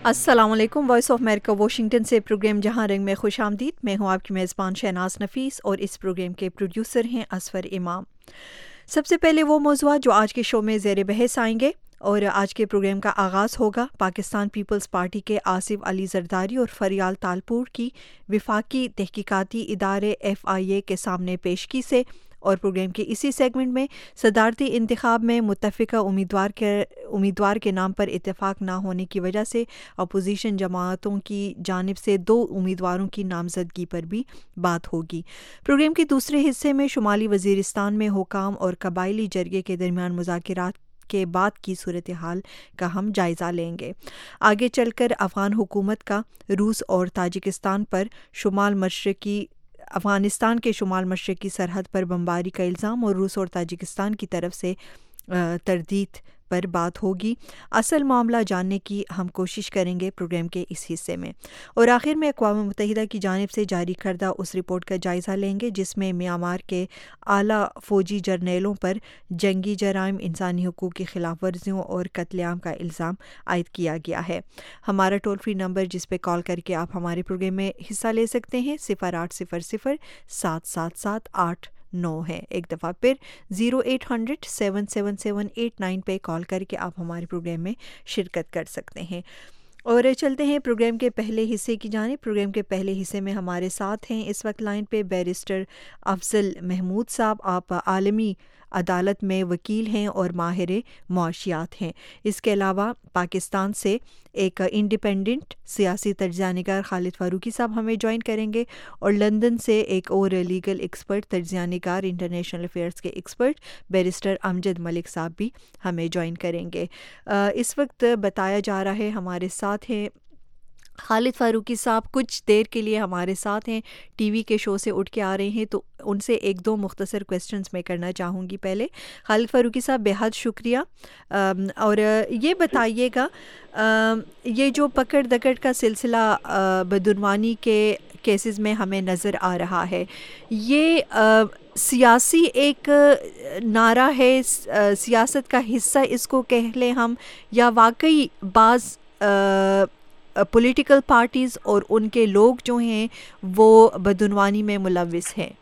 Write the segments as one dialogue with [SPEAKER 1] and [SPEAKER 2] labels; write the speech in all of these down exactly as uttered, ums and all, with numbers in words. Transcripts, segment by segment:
[SPEAKER 1] अस्सलाम वालेकुम। Voice of America Washington से प्रोग्राम जहां रंग में खुश आमदीद। मैं हूं आपकी मेज़बान शहनाज नफीस और इस प्रोग्राम के प्रोड्यूसर हैं असफर इमाम। सबसे पहले वो मौज़ूआत जो आज के शो में ज़ेर बहस आएंगे और आज के प्रोग्राम का आगाज़ होगा पाकिस्तान पीपल्स पार्टी के आसिफ अली जरदारी और फरियाल तालपुर की विफाकी तहकीकाती इदारे एफ आई ए के सामने पेशगी से। और प्रोग्राम के इसी सेगमेंट में सदारती इंतखाब में मुत्तफ़िका उम्मीदवार के उम्मीदवार के नाम पर इत्तेफाक ना होने की वजह से अपोजिशन जमातों की जानिब से दो उम्मीदवारों की नामजदगी पर भी बात होगी। प्रोग्राम के दूसरे हिस्से में शुमाली वज़ीरिस्तान में हुकाम और कबायली जरगे के दरमियान मुज़ाकरात के बाद की सूरत हाल का हम जायज़ा लेंगे। आगे चलकर अफ़गान हुकूमत का रूस और ताजिकिस्तान पर शुमाल मशरक़ी अफ़गानिस्तान के शुमाल मशरक़ी सरहद पर बमबारी का इल्ज़ाम और रूस और ताजिकिस्तान की तरफ से तरदीद पर बात होगी। असल मामला जानने की हम कोशिश करेंगे प्रोग्राम के इस हिस्से में। और आखिर में अक़वाम मुत्तहिदा की जानिब से जारी करदा उस रिपोर्ट का जायज़ा लेंगे जिसमें म्यांमार के आला फ़ौजी जर्नैलों पर जंगी जराइम, इंसानी हुकूक़ की खिलाफ वर्जियों और कत्लेआम का इल्ज़ाम आयद किया गया है। हमारा टोल फ्री नंबर जिस पे कॉल करके आप हमारे प्रोग्राम में हिस्सा ले सकते हैं सिफ़र आठ सिफ़र सिफ़र सात सात सात आठ नौ है। एक दफ़ा फिर zero eight hundred seven seven seven eight nine पे कॉल करके आप हमारे प्रोग्राम में शिरकत कर सकते हैं। और चलते हैं प्रोग्राम के पहले हिस्से की जानिब। प्रोग्राम के पहले हिस्से में हमारे साथ हैं इस वक्त लाइन पे बैरिस्टर अफजल महमूद साहब। आप आलमी अदालत में वकील हैं और माहिर मुआशियात हैं। इसके अलावा पाकिस्तान से एक इंडिपेंडेंट सियासी तर्जुमानिगार खालिद फ़ारूकी साहब हमें ज्वाइन करेंगे और लंदन से एक और लीगल एक्सपर्ट तर्जुमानिगार, इंटरनेशनल अफेयर्स के एक्सपर्ट बैरिस्टर अमजद मलिक साहब भी हमें ज्वाइन करेंगे। इस वक्त बताया जा रहा है हमारे साथ हैं खालिद फ़ारूकी साहब। कुछ देर के लिए हमारे साथ हैं, टीवी के शो से उठ के आ रहे हैं, तो उनसे एक दो मुख्तसर क्वेश्चंस मैं करना चाहूँगी। पहले खालिद फ़ारूकी साहब बेहद शुक्रिया। और ये बताइएगा ये जो पकड़ दकड़ का सिलसिला बदुनवानी के केसेस में हमें नज़र आ रहा है, ये आ, सियासी एक नारा है, सियासत का हिस्सा इसको कह लें हम, या वाकई बाज़ पॉलिटिकल पार्टीज़ और उनके लोग जो हैं वो बदुनवानी में मुलव्विस हैं?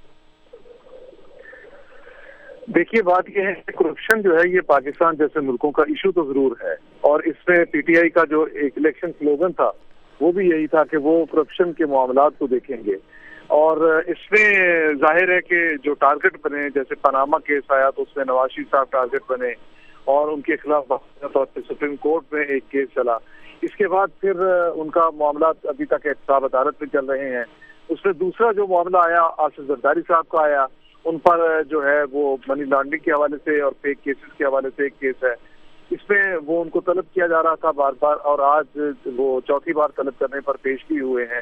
[SPEAKER 2] देखिए, बात यह है कि करप्शन जो है ये पाकिस्तान जैसे मुल्कों का इशू तो ज़रूर है, और इसमें पीटीआई का जो एक इलेक्शन स्लोगन था वो भी यही था कि वो करप्शन के मामलात को देखेंगे। और इसमें जाहिर है कि जो टारगेट बने, जैसे पनामा केस आया तो उसमें नवाज शरीफ साहब टारगेट बने और उनके खिलाफ तौर पर सुप्रीम कोर्ट में एक केस चला। इसके बाद फिर उनका मामला अभी तक एहतसाब अदालत में चल रहे हैं। उसमें दूसरा जो मामला आया आसिफ जरदारी साहब का आया, उन पर जो है वो मनी लॉन्ड्रिंग के हवाले से और फेक केसेस के हवाले से एक केस है। इसमें वो उनको तलब किया जा रहा था बार बार, और आज वो चौथी बार तलब करने पर पेश भी हुए हैं।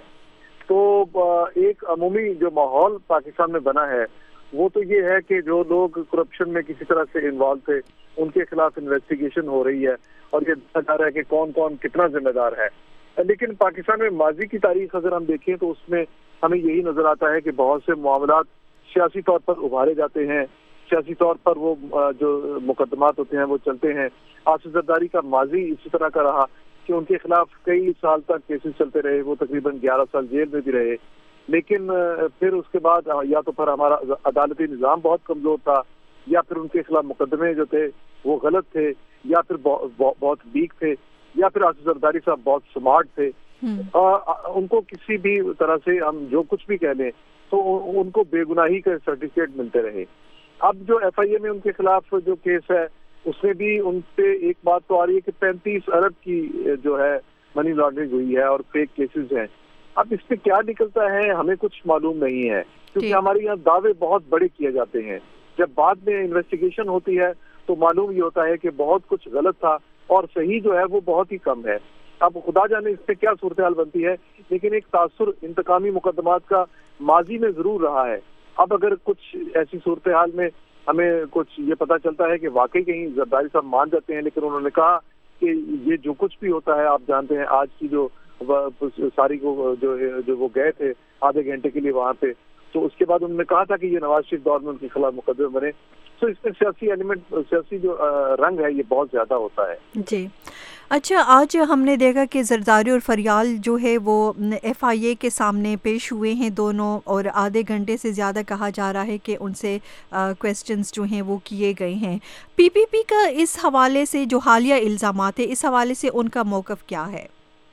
[SPEAKER 2] तो एक अमूमी जो माहौल पाकिस्तान में बना है वो तो ये है कि जो लोग करप्शन में किसी तरह से इन्वॉल्व थे उनके खिलाफ इन्वेस्टिगेशन हो रही है और ये देखा जा रहा है कि कौन कौन कितना जिम्मेदार है। लेकिन पाकिस्तान में माजी की तारीख अगर हम देखें तो उसमें हमें यही नजर आता है कि बहुत से मामलात सियासी तौर पर उभारे जाते हैं, सियासी तौर पर वो जो मुकदमात होते हैं वो चलते हैं। आसिफ जरदारी का माजी इसी तरह का रहा कि उनके खिलाफ कई साल तक केसेस चलते रहे, वो तकरीबन ग्यारह साल जेल में भी रहे। लेकिन फिर उसके बाद या तो फिर हमारा अदालती निज़ाम बहुत कमजोर था, या फिर उनके खिलाफ मुकदमे जो थे वो गलत थे, या फिर बहु, बहु, बहुत वीक थे, या फिर आसिफ जरदारी साहब बहुत स्मार्ट थे। आ, उनको किसी भी तरह से हम जो कुछ भी कह लें तो उनको बेगुनाही के सर्टिफिकेट मिलते रहे। अब जो एफ आई ए में उनके खिलाफ जो केस है उसमें भी उनसे एक बात तो आ रही है कि पैंतीस अरब की जो है मनी लॉन्ड्रिंग हुई है और फेक केसेस हैं। अब इस पे क्या निकलता है हमें कुछ मालूम नहीं है, क्योंकि हमारे यहाँ दावे बहुत बड़े किए जाते हैं। जब बाद में इन्वेस्टिगेशन होती है तो मालूम ये होता है कि बहुत कुछ गलत था और सही जो है वो बहुत ही कम है। अब खुदा जाने इससे क्या सूरत हाल बनती है, लेकिन एक तासुर इंतकामी मुकदमात का माजी में जरूर रहा है। अब अगर कुछ ऐसी सूरत हाल में हमें कुछ ये पता चलता है कि वाकई कहीं जरदारी साहब मान जाते हैं, लेकिन उन्होंने कहा कि ये जो कुछ भी होता है, आप जानते हैं आज की जो सारी को जो जो वो गए थे आधे घंटे के लिए वहां पे, तो उसके बाद उन्होंने कहा था कि ये नवाज शरीफ दौर में उनके खिलाफ मुकदमे बने। तो इसमें सियासी एलिमेंट, सियासी जो रंग है ये बहुत ज्यादा होता है।
[SPEAKER 1] जी اچھا، آج ہم نے دیکھا کہ زرداری اور فریال جو ہے وہ ایف آئی اے کے سامنے پیش ہوئے ہیں دونوں، اور آدھے گھنٹے سے زیادہ کہا جا رہا ہے کہ ان سے کویسچنز جو ہیں وہ کیے گئے ہیں. پی پی پی کا اس حوالے سے جو حالیہ الزامات ہیں، اس حوالے سے ان کا موقف کیا ہے؟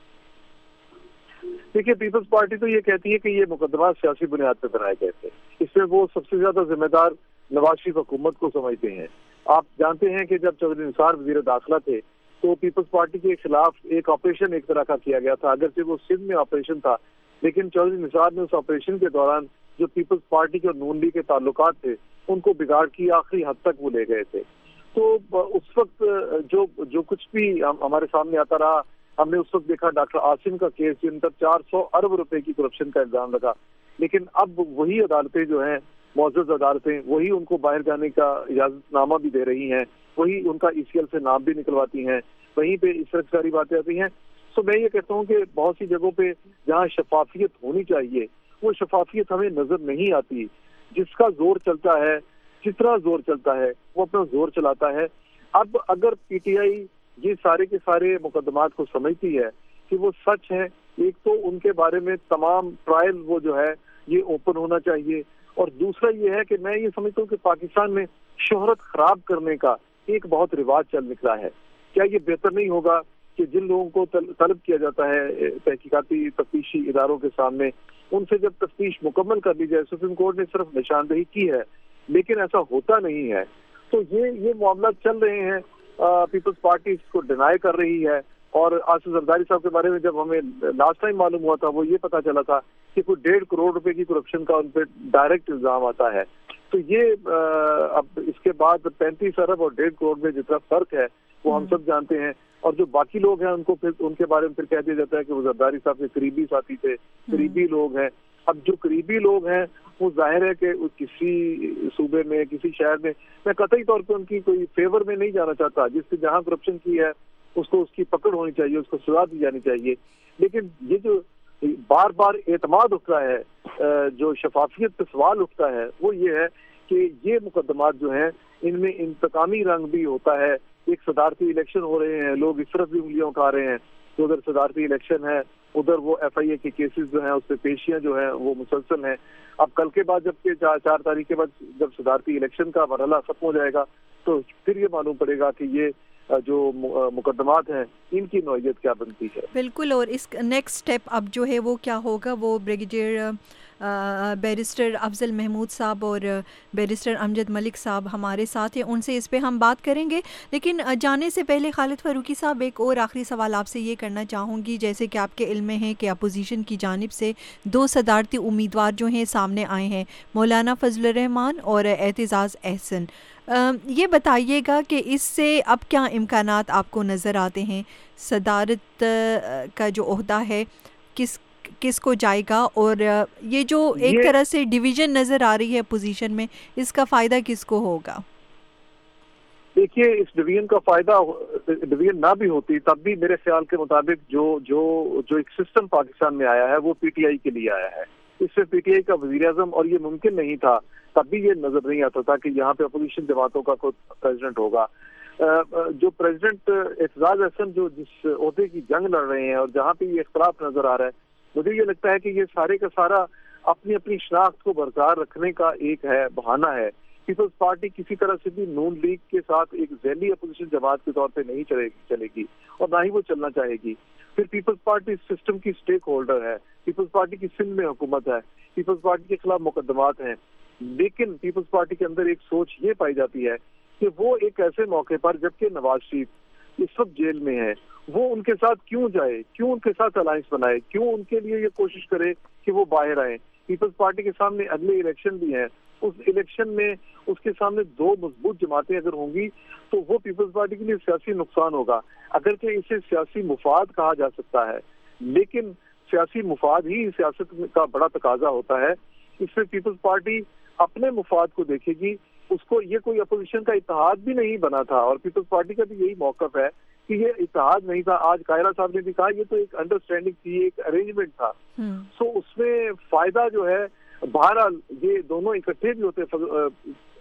[SPEAKER 2] دیکھیے، پیپلز پارٹی تو یہ کہتی ہے کہ یہ مقدمات سیاسی بنیاد پہ بنائے گئے تھے. اس میں وہ سب سے زیادہ ذمہ دار نواز شریف حکومت کو سمجھتے ہیں. آپ جانتے ہیں کہ جب چودھری نثار وزیر داخلہ تھے تو پیپلز پارٹی کے خلاف ایک آپریشن ایک طرح کا کیا گیا تھا. اگرچہ وہ سندھ میں آپریشن تھا، لیکن چودھری نثار نے اس آپریشن کے دوران جو پیپلز پارٹی کے اور نون لیگ کے تعلقات تھے ان کو بگاڑ کی آخری حد تک وہ لے گئے تھے. تو اس وقت جو جو کچھ بھی ہمارے سامنے آتا رہا، ہم نے اس وقت دیکھا ڈاکٹر عاصم کا کیس جن پر چار سو ارب روپے کی کرپشن کا الزام لگا. لیکن اب وہی عدالتیں جو ہیں، معزز عدالتیں، وہی ان کو باہر جانے کا اجازت نامہ بھی دے رہی ہیں، وہی ان کا ای سی ایل سے نام بھی نکلواتی ہیں، وہیں پہ اس طرح ساری باتیں آتی ہیں. تو میں یہ کہتا ہوں کہ بہت سی جگہوں پہ جہاں شفافیت ہونی چاہیے وہ شفافیت ہمیں نظر نہیں آتی. جس کا زور چلتا ہے، جتنا زور چلتا ہے وہ اپنا زور چلاتا ہے. اب اگر پی ٹی آئی یہ سارے کے سارے مقدمات کو سمجھتی ہے کہ وہ سچ ہیں، ایک تو ان کے بارے میں تمام ٹرائل وہ جو ہے یہ اوپن ہونا چاہیے، اور دوسرا یہ ہے کہ میں یہ سمجھتا ہوں کہ پاکستان میں شہرت خراب کرنے کا ایک بہت رواج چل نکلا ہے. کیا یہ بہتر نہیں ہوگا کہ جن لوگوں کو طلب کیا جاتا ہے تحقیقاتی تفتیشی اداروں کے سامنے، ان سے جب تفتیش مکمل کر لی جائے؟ سپریم کورٹ نے صرف نشاندہی کی ہے لیکن ایسا ہوتا نہیں ہے. تو یہ یہ معاملات چل رہے ہیں. پیپلز پارٹی اس کو ڈینائی کر رہی ہے، اور آصف زرداری صاحب کے بارے میں جب ہمیں لاسٹ ٹائم معلوم ہوا تھا وہ یہ پتا چلا تھا کہ کوئی ڈیڑھ کروڑ روپے کی کرپشن کا ان پہ ڈائریکٹ الزام آتا ہے. تو یہ اب اس کے بعد پینتیس ارب اور ڈیڑھ کروڑ میں جتنا فرق ہے وہ ہم سب جانتے ہیں. اور جو باقی لوگ ہیں ان کو پھر ان کے بارے میں پھر کہہ دیا جاتا ہے کہ وہ زرداری صاحب کے قریبی ساتھی تھے، قریبی لوگ ہیں. اب جو قریبی لوگ ہیں وہ ظاہر ہے کہ کسی صوبے میں، کسی شہر میں، میں قطعی طور پہ ان کی کوئی فیور میں نہیں جانا چاہتا. جس سے جہاں کرپشن کی ہے اس کو اس کی پکڑ ہونی چاہیے، اس کو سزا دی جانی چاہیے. لیکن یہ جو بار بار اعتماد اٹھتا ہے، جو شفافیت پہ سوال اٹھتا ہے، وہ یہ ہے کہ یہ مقدمات جو ہیں ان میں انتقامی رنگ بھی ہوتا ہے. ایک صدارتی الیکشن ہو رہے ہیں، لوگ اس طرف بھی انگلیاں اٹھا رہے ہیں کہ ادھر صدارتی الیکشن ہے، ادھر وہ ایف آئی اے کے کیسز جو ہیں اس پہ پیشیاں جو ہیں وہ مسلسل ہیں. اب کل کے بعد جب کہ چار تاریخ کے بعد جب صدارتی الیکشن کا مرحلہ ختم ہو جائے گا تو پھر یہ معلوم پڑے گا کہ یہ جو مقدمات ہیں ان کی نوعیت کیا بنتی ہے.
[SPEAKER 1] بالکل. اور اس نیکسٹ سٹیپ اب جو ہے وہ کیا ہوگا، وہ بریگیڈیئر بیرسٹر افضل محمود صاحب اور بیرسٹر امجد ملک صاحب ہمارے ساتھ ہیں، ان سے اس پہ ہم بات کریں گے. لیکن جانے سے پہلے خالد فاروقی صاحب ایک اور آخری سوال آپ سے یہ کرنا چاہوں گی. جیسے کہ آپ کے علم میں ہے کہ اپوزیشن کی جانب سے دو صدارتی امیدوار جو ہیں سامنے آئے ہیں، مولانا فضل الرحمان اور اعتزاز احسن. یہ بتائیے گا کہ اس سے اب کیا امکانات آپ کو نظر آتے ہیں؟ صدارت کا جو عہدہ ہے کس کس کو جائے گا، اور یہ جو ایک طرح سے ڈویژن نظر آ رہی ہے پوزیشن میں، اس کا فائدہ کس کو ہوگا؟
[SPEAKER 2] دیکھیے، اس ڈویژن کا فائدہ ڈویژن نہ بھی ہوتی تب بھی میرے خیال کے مطابق جو جو جو ایک سسٹم پاکستان میں آیا ہے وہ پی ٹی آئی کے لیے آیا ہے. اس سے پی ٹی آئی کا وزیر اعظم، اور یہ ممکن نہیں تھا تب بھی یہ نظر نہیں آتا تھا کہ یہاں پہ اپوزیشن جماعتوں کا کوئی پریزیڈنٹ ہوگا. جو پریزیڈنٹ اعتزاز احسن جو جس عہدے کی جنگ لڑ رہے ہیں اور جہاں پہ یہ اختلاف نظر آ رہا ہے، مجھے یہ لگتا ہے کہ یہ سارے کا سارا اپنی اپنی شناخت کو برقرار رکھنے کا ایک ہے بہانہ ہے. پیپلز پارٹی کسی طرح سے بھی نون لیگ کے ساتھ ایک ذیلی اپوزیشن جماعت کے طور پہ نہیں چلے چلے گی اور نہ ہی وہ چلنا چاہے گی. پھر پیپلز پارٹی سسٹم کی سٹیک ہولڈر ہے، پیپلز پارٹی کی سندھ میں حکومت ہے، پیپلز پارٹی کے خلاف مقدمات ہیں. لیکن پیپلز پارٹی کے اندر ایک سوچ یہ پائی جاتی ہے کہ وہ ایک ایسے موقع پر جبکہ نواز شریف اس وقت جیل میں ہے، وہ ان کے ساتھ کیوں جائے، کیوں ان کے ساتھ الائنس بنائے، کیوں ان کے لیے یہ کوشش کرے کہ وہ باہر آئیں. پیپلز پارٹی کے سامنے اگلے الیکشن بھی ہیں، اس الیکشن میں اس کے سامنے دو مضبوط جماعتیں اگر ہوں گی تو وہ پیپلز پارٹی کے لیے سیاسی نقصان ہوگا. اگرچہ اسے سیاسی مفاد کہا جا سکتا ہے لیکن سیاسی مفاد ہی سیاست کا بڑا تقاضا ہوتا ہے. اس میں پیپلز پارٹی اپنے مفاد کو دیکھے گی. اس کو یہ کوئی اپوزیشن کا اتحاد بھی نہیں بنا تھا، اور پیپلز پارٹی کا بھی یہی موقف ہے کہ یہ اتحاد نہیں تھا. آج قاہرہ صاحب نے بھی کہا یہ تو ایک انڈرسٹینڈنگ تھی، ایک ارینجمنٹ تھا. سو اس میں فائدہ جو ہے، بہرحال یہ دونوں اکٹھے بھی ہوتے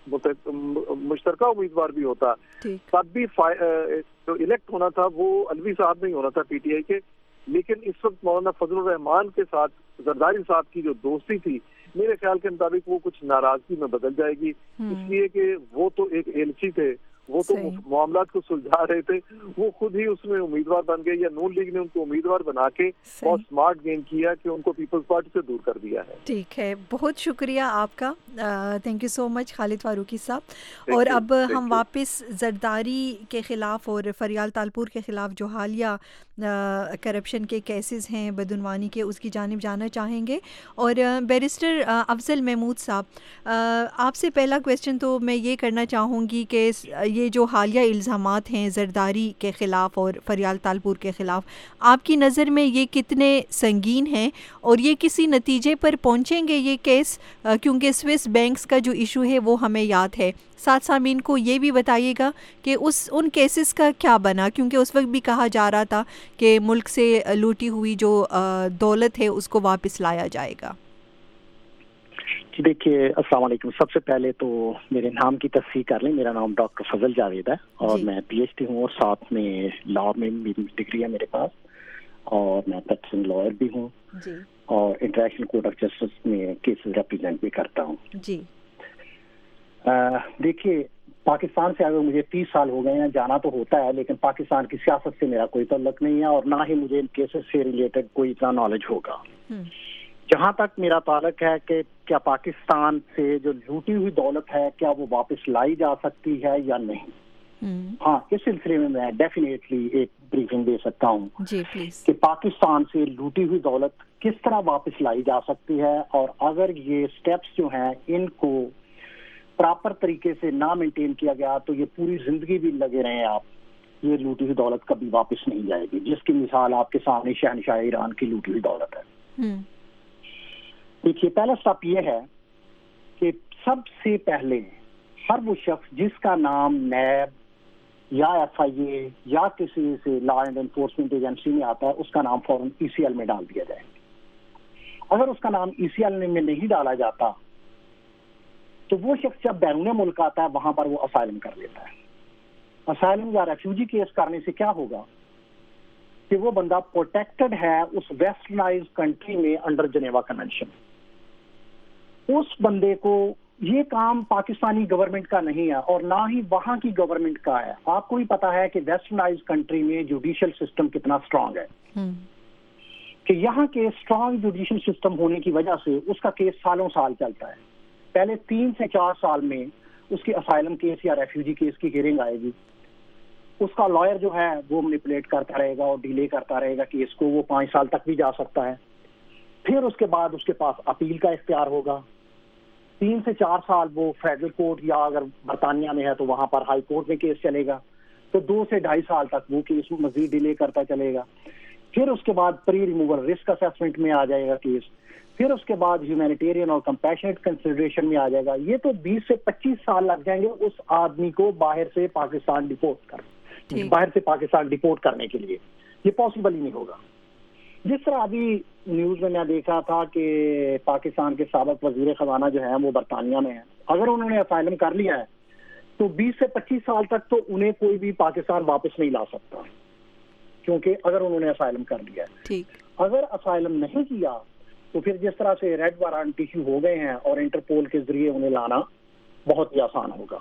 [SPEAKER 2] مشترکہ امیدوار بھی ہوتا تب بھی جو الیکٹ ہونا تھا وہ الوی صاحب نہیں ہونا تھا پی ٹی آئی کے. لیکن اس وقت مولانا فضل الرحمان کے ساتھ زرداری صاحب کی جو دوستی تھی میرے خیال کے مطابق وہ کچھ ناراضگی میں بدل جائے گی, اس لیے کہ وہ تو ایک ایلچی تھے, وہ تو معاملات کو سلجھا رہے تھے, وہ خود ہی اس میں امیدوار بن گئے, یا نون لیگ نے ان کو امیدوار بنا کے بہت سمارٹ گیم کیا کہ ان کو پیپلز پارٹی سے دور کر دیا ہے.
[SPEAKER 1] ٹھیک ہے, بہت شکریہ آپ کا, thank you so much Khalid Farooqui صاحب. اور اب ہم واپس زرداری کے خلاف اور فریال تالپور کے خلاف جو حالیہ کرپشن کے کیسز ہیں بدعنوانی کے, اس کی جانب جانا چاہیں گے. اور بیرسٹر افضل محمود صاحب, آپ سے پہلا کویسچن تو میں یہ کرنا چاہوں گی کہ یہ جو حالیہ الزامات ہیں زرداری کے خلاف اور فریال تالپور کے خلاف, آپ کی نظر میں یہ کتنے سنگین ہیں اور یہ کسی نتیجے پر پہنچیں گے یہ کیس, کیونکہ سوئس بینکس کا جو ایشو ہے وہ ہمیں یاد ہے. ساتھ سامعین کو یہ بھی بتائیے گا کہ اس ان کیسز کا کیا بنا, کیونکہ اس وقت بھی کہا جا رہا تھا کہ ملک سے لوٹی ہوئی جو دولت ہے اس کو واپس لایا جائے گا.
[SPEAKER 3] جی دیکھیے, السلام علیکم. سب سے پہلے تو میرے نام کی تصحیح کر لیں, میرا نام ڈاکٹر فضل جاوید ہے اور جی. میں پی ایچ ڈی ہوں اور ساتھ میں لا میں میری ڈگری ہے میرے پاس, اور میں پریکٹسنگ لائر بھی ہوں جی. اور انٹرنیشنل کورٹ آف جسٹس میں کیسز ریپرزینٹ بھی کرتا ہوں
[SPEAKER 1] جی.
[SPEAKER 3] دیکھیے, پاکستان سے اگر مجھے تیس سال ہو گئے ہیں, جانا تو ہوتا ہے, لیکن پاکستان کی سیاست سے میرا کوئی تعلق نہیں ہے اور نہ ہی مجھے ان کیسز سے ریلیٹڈ کوئی اتنا نالج ہوگا. جہاں تک میرا تعلق ہے کہ کیا پاکستان سے جو لوٹی ہوئی دولت ہے کیا وہ واپس لائی جا سکتی ہے یا نہیں, ہاں اس سلسلے میں میں ڈیفینیٹلی ایک بریفنگ دے سکتا ہوں
[SPEAKER 1] جی پلیز,
[SPEAKER 3] کہ پاکستان سے لوٹی ہوئی دولت کس طرح واپس لائی جا سکتی ہے, اور اگر یہ سٹیپس جو ہیں ان کو پراپر طریقے سے نہ مینٹین کیا گیا تو یہ پوری زندگی بھی لگے رہے آپ, یہ لوٹی ہوئی دولت کبھی واپس نہیں جائے گی, جس کی مثال آپ کے سامنے شہنشاہ ایران کی لوٹی ہوئی دولت ہے. دیکھیے, پہلا سٹیپ یہ ہے کہ سب سے پہلے ہر وہ شخص جس کا نام نیب یا ایف آئی اے یا کسی سے لا اینڈ انفورسمنٹ ایجنسی میں آتا ہے, اس کا نام فوراً ای سی ایل میں ڈال دیا جائے. اگر اس کا نام ای سی ایل میں نہیں ڈالا جاتا تو وہ شخص جب بیرون ملک آتا ہے وہاں پر وہ اسائلم کر لیتا ہے. اسائلم یا ریفیوجی کیس کرنے سے کیا ہوگا کہ وہ بندہ پروٹیکٹڈ ہے اس ویسٹرنائز کنٹری میں انڈر جنیوا کنونشن. اس بندے کو یہ کام پاکستانی گورنمنٹ کا نہیں ہے اور نہ ہی وہاں کی گورنمنٹ کا ہے. آپ کو بھی پتا ہے کہ ویسٹرنائز کنٹری میں جوڈیشل سسٹم کتنا اسٹرانگ ہے, کہ یہاں کے اسٹرانگ جوڈیشل سسٹم ہونے کی وجہ سے اس کا کیس سالوں سال چلتا ہے. پہلے تین سے چار سال میں اس کی اسائلم کیس یا ریفیوجی کیس کی ہیئرنگ آئے گی. اس کا لائر جو ہے وہ مینیپولیٹ کرتا رہے گا اور ڈیلے کرتا رہے گا کیس کو, وہ پانچ سال تک بھی جا سکتا ہے. پھر اس کے بعد اس کے پاس اپیل کا اختیار ہوگا. تین سے چار سال وہ فیڈرل کورٹ یا اگر برطانیہ میں ہے تو وہاں پر ہائی کورٹ میں کیس چلے گا, تو دو سے ڈھائی سال تک وہ کیس مزید ڈیلے کرتا چلے گا. پھر اس کے بعد پری ریموول رسک اسیسمنٹ میں آ جائے گا کیس. پھر اس کے بعد ہیومینیٹیرین اور کمپیشنیٹ کنسیڈریشن میں آ جائے گا. یہ تو بیس سے پچیس سال لگ جائیں گے اس آدمی کو باہر سے پاکستان ڈیپورٹ کر باہر سے پاکستان ڈیپورٹ کرنے کے لیے. یہ پاسبل ہی نہیں ہوگا. جس طرح ابھی نیوز میں میں دیکھا تھا کہ پاکستان کے سابق وزیر خزانہ جو ہیں وہ برطانیہ میں ہیں, اگر انہوں نے اسائلم کر لیا ہے تو بیس سے پچیس سال تک تو انہیں کوئی بھی پاکستان واپس نہیں لا سکتا, کیونکہ اگر انہوں نے اسائلم کر لیا ہے. اگر اسائلم نہیں کیا تو پھر جس طرح سے ریڈ وارنٹ ایشو ہو گئے ہیں اور انٹرپول کے ذریعے انہیں لانا بہت ہی آسان ہوگا.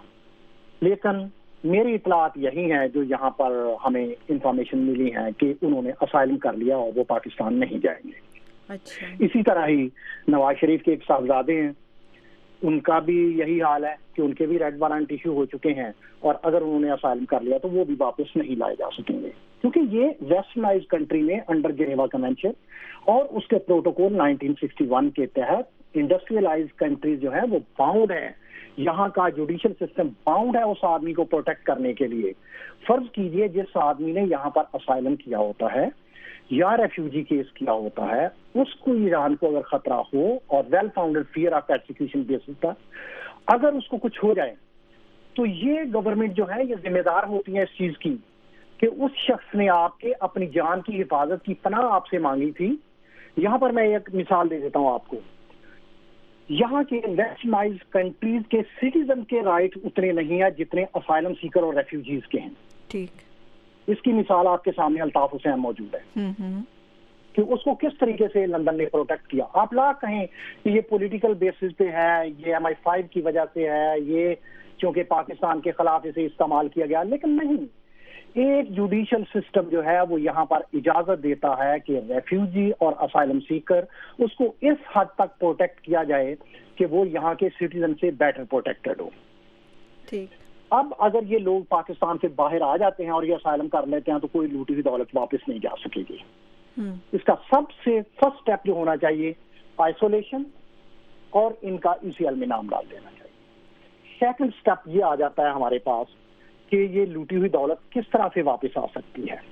[SPEAKER 3] لیکن میری اطلاعات یہی ہیں جو یہاں پر ہمیں انفارمیشن ملی ہیں کہ انہوں نے اسائلم کر لیا اور وہ پاکستان نہیں جائیں گے.
[SPEAKER 1] اچھا.
[SPEAKER 3] اسی طرح ہی نواز شریف کے ایک صاحبزادے ہیں, ان کا بھی یہی حال ہے کہ ان کے بھی ریڈ وارنٹ ایشو ہو چکے ہیں, اور اگر انہوں نے اسائلم کر لیا تو وہ بھی واپس نہیں لائے جا سکیں گے, کیونکہ یہ ویسٹرنائز کنٹری میں انڈر جنیوا کنونشن اور اس کے پروٹوکول نائنٹین سکسٹی ون کے تحت انڈسٹریلائز کنٹریز جو ہیں وہ باؤنڈ ہیں. یہاں کا جوڈیشل سسٹم باؤنڈ ہے اس آدمی کو پروٹیکٹ کرنے کے لیے. فرض کیجئے جس آدمی نے یہاں پر اسائلم کیا ہوتا ہے یا ریفیوجی کیس کیا ہوتا ہے, اس کو ایران کو اگر خطرہ ہو اور well founded fear of persecution basis پر اگر اس کو کچھ ہو جائے تو یہ گورنمنٹ جو ہے یہ ذمہ دار ہوتی ہے اس چیز کی کہ اس شخص نے آپ کے اپنی جان کی حفاظت کی پناہ آپ سے مانگی تھی. یہاں پر میں ایک مثال دے دیتا ہوں آپ کو. یہاں کے ویسٹرنائز کنٹریز کے سٹیزن کے رائٹ اتنے نہیں ہیں جتنے اسائلم سیکر اور ریفیوجیز کے ہیں.
[SPEAKER 1] ٹھیک.
[SPEAKER 3] اس کی مثال آپ کے سامنے الطاف حسین موجود ہے کہ اس کو کس طریقے سے لندن نے پروٹیکٹ کیا. آپ لاکھ کہیں کہ یہ پولیٹیکل بیسس پہ ہے, یہ ایم آئی فائیو کی وجہ سے ہے, یہ چونکہ پاکستان کے خلاف اسے استعمال کیا گیا, لیکن نہیں. ایک جوڈیشل سسٹم جو ہے وہ یہاں پر اجازت دیتا ہے کہ ریفیوجی اور اسائلم سیکر اس کو اس حد تک پروٹیکٹ کیا جائے کہ وہ یہاں کے سٹیزن سے بیٹر پروٹیکٹڈ ہو.
[SPEAKER 1] ٹھیک.
[SPEAKER 3] اب اگر یہ لوگ پاکستان سے باہر آ جاتے ہیں اور یہ اسائلم کر لیتے ہیں تو کوئی لوٹی ہوئی دولت واپس نہیں جا سکے گی. اس کا سب سے فرسٹ اسٹیپ جو ہونا چاہیے آئسولیشن اور ان کا ای سی ایل میں نام ڈال دینا چاہیے. سیکنڈ اسٹیپ یہ آ جاتا ہے ہمارے پاس کہ یہ لوٹی ہوئی دولت کس طرح سے واپس آ سکتی ہے.